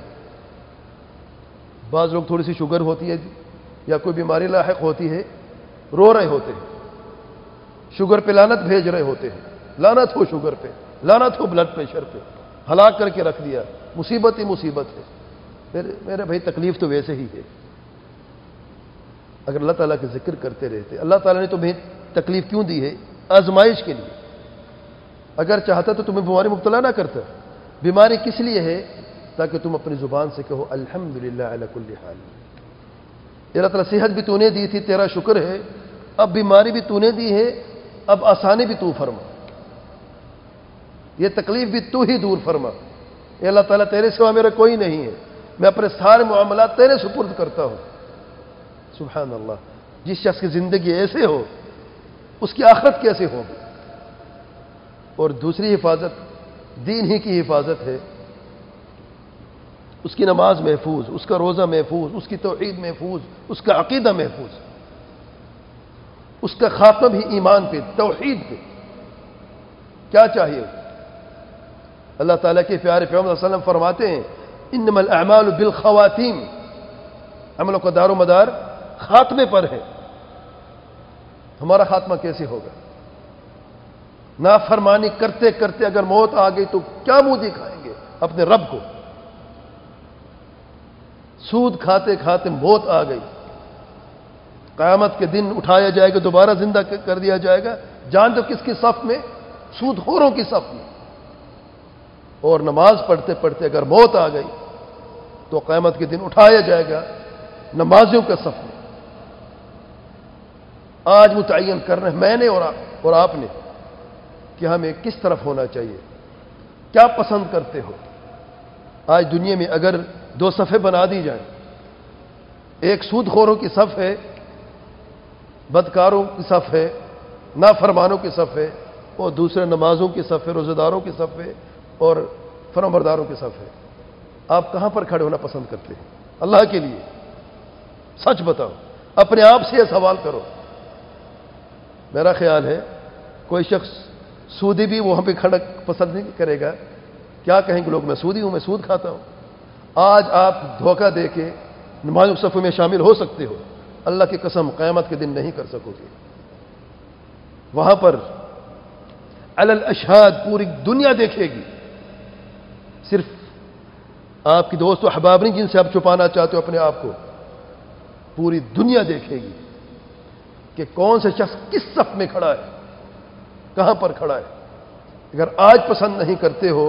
بعض لوگ تھوڑی سی شوگر ہوتی ہے یا کوئی بیماری لاحق ہوتی ہے، رو رہے ہوتے ہیں، شوگر پہ لعنت بھیج رہے ہوتے ہیں، لعنت ہو شوگر پہ، لعنت ہو بلڈ پریشر پہ، ہلاک کر کے رکھ دیا۔ مصیبت ہی مصیبت ہے۔ میرے بھائی تکلیف تو ویسے ہی ہے۔ اگر اللہ تعالیٰ کے ذکر کرتے رہتے، اللہ تعالیٰ نے تمہیں تکلیف کیوں دی ہے؟ آزمائش کے لیے۔ اگر چاہتا تو تمہیں بیماری مبتلا نہ کرتا۔ بیماری کس لیے ہے؟ تاکہ تم اپنی زبان سے کہو الحمدللہ علی کل حال۔ اللہ تعالیٰ صحت بھی تو نے دی تھی، تیرا شکر ہے، اب بیماری بھی تو نے دی ہے، اب آسانی بھی تو فرما، یہ تکلیف بھی تو ہی دور فرما۔ اے اللہ تعالیٰ تیرے سوا میرا کوئی نہیں ہے، میں اپنے سارے معاملات تیرے سپرد کرتا ہوں۔ سبحان اللہ۔ جس شخص کی زندگی ایسے ہو اس کی آخرت کیسے ہوگی؟ اور دوسری حفاظت دین ہی کی حفاظت ہے۔ اس کی نماز محفوظ، اس کا روزہ محفوظ، اس کی توحید محفوظ، اس کا عقیدہ محفوظ، اس کا خاتمہ بھی ایمان پہ، توحید پہ۔ کیا چاہیے؟ اللہ تعالیٰ کے پیارے پیغمبر صلی اللہ علیہ وسلم فرماتے ہیں انما الاعمال بالخواتیم، عملوں کا دار و مدار خاتمے پر ہے۔ ہمارا خاتمہ کیسے ہوگا؟ نافرمانی کرتے کرتے اگر موت آ گئی تو کیا منہ دکھائیں گے اپنے رب کو؟ سود کھاتے کھاتے موت آ گئی، قیامت کے دن اٹھایا جائے گا، دوبارہ زندہ کر دیا جائے گا، جان دو کس کی صف میں؟ سود خوروں کی صف میں۔ اور نماز پڑھتے پڑھتے اگر موت آ گئی تو قیامت کے دن اٹھایا جائے گا نمازیوں کے صف میں آج متعین کرنا ہے میں نے اور آپ نے کہ ہمیں کس طرف ہونا چاہیے، کیا پسند کرتے ہو۔ آج دنیا میں اگر دو صفیں بنا دی جائیں، ایک سود خوروں کی صف ہے، بدکاروں کی صف ہے، نافرمانوں کی صف ہے، اور دوسرے نمازوں کی صف ہے، روزہ داروں کی صف ہے، اور فرمانبرداروں کی صف ہے۔ آپ کہاں پر کھڑے ہونا پسند کرتے ہیں؟ اللہ کے لیے سچ بتاؤ، اپنے آپ سے یہ سوال کرو۔ میرا خیال ہے کوئی شخص سودی بھی وہاں پہ کھڑا پسند نہیں کرے گا، کیا کہیں گے لوگ، میں سودی ہوں، میں سود کھاتا ہوں۔ آج آپ دھوکہ دے کے نمازوں صف میں شامل ہو سکتے ہو، اللہ کی قسم قیامت کے دن نہیں کر سکو گے۔ وہاں پر علی الاشہاد پوری دنیا دیکھے گی، صرف آپ کی دوست و احباب نہیں جن سے آپ چھپانا چاہتے ہو اپنے آپ کو، پوری دنیا دیکھے گی کہ کون سے شخص کس صف میں کھڑا ہے، کہاں پر کھڑا ہے۔ اگر آج پسند نہیں کرتے ہو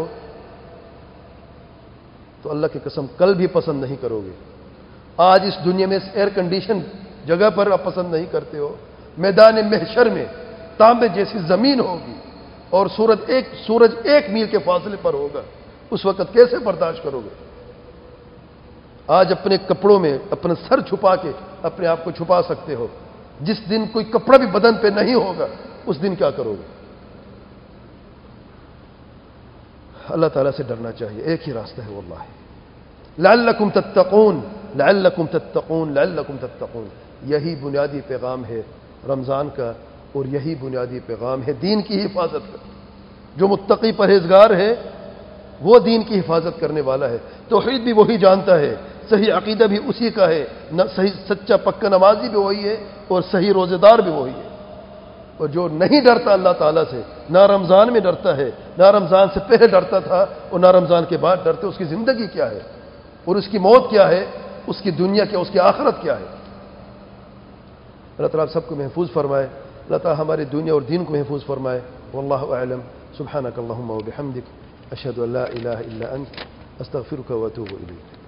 تو اللہ کی قسم کل بھی پسند نہیں کرو گے۔ آج اس دنیا میں اس ایئر کنڈیشن جگہ پر آپ پسند نہیں کرتے ہو، میدان محشر میں تانبے جیسی زمین ہوگی اور سورج ایک میل کے فاصلے پر ہوگا، اس وقت کیسے برداشت کرو گے؟ آج اپنے کپڑوں میں اپنا سر چھپا کے اپنے آپ کو چھپا سکتے ہو، جس دن کوئی کپڑا بھی بدن پہ نہیں ہوگا اس دن کیا کرو گے؟ اللہ تعالیٰ سے ڈرنا چاہیے، ایک ہی راستہ ہے واللہ، لعلکم تتقون لعلکم تتقون لعلکم تتقون۔ یہی بنیادی پیغام ہے رمضان کا، اور یہی بنیادی پیغام ہے دین کی حفاظت کا۔ جو متقی پرہیزگار ہے وہ دین کی حفاظت کرنے والا ہے، توحید بھی وہی جانتا ہے، صحیح عقیدہ بھی اسی کا ہے، صحیح سچا پکا نمازی بھی وہی ہے، اور صحیح روزہ دار بھی وہی ہے۔ اور جو نہیں ڈرتا اللہ تعالیٰ سے، نہ رمضان میں ڈرتا ہے، نہ رمضان سے پہلے ڈرتا تھا اور نہ رمضان کے بعد ڈرتے، اس کی زندگی کیا ہے اور اس کی موت کیا ہے، اس کی دنیا کیا، اس کی آخرت کیا ہے۔ اللہ تعالیٰ سب کو محفوظ فرمائے، اللہ تعالیٰ ہماری دنیا اور دین کو محفوظ فرمائے۔ واللہ اعلم، سبحانک اللہم و بحمدک، اشہد ان لا الہ الا انت، استغفرک و اتوب الیک۔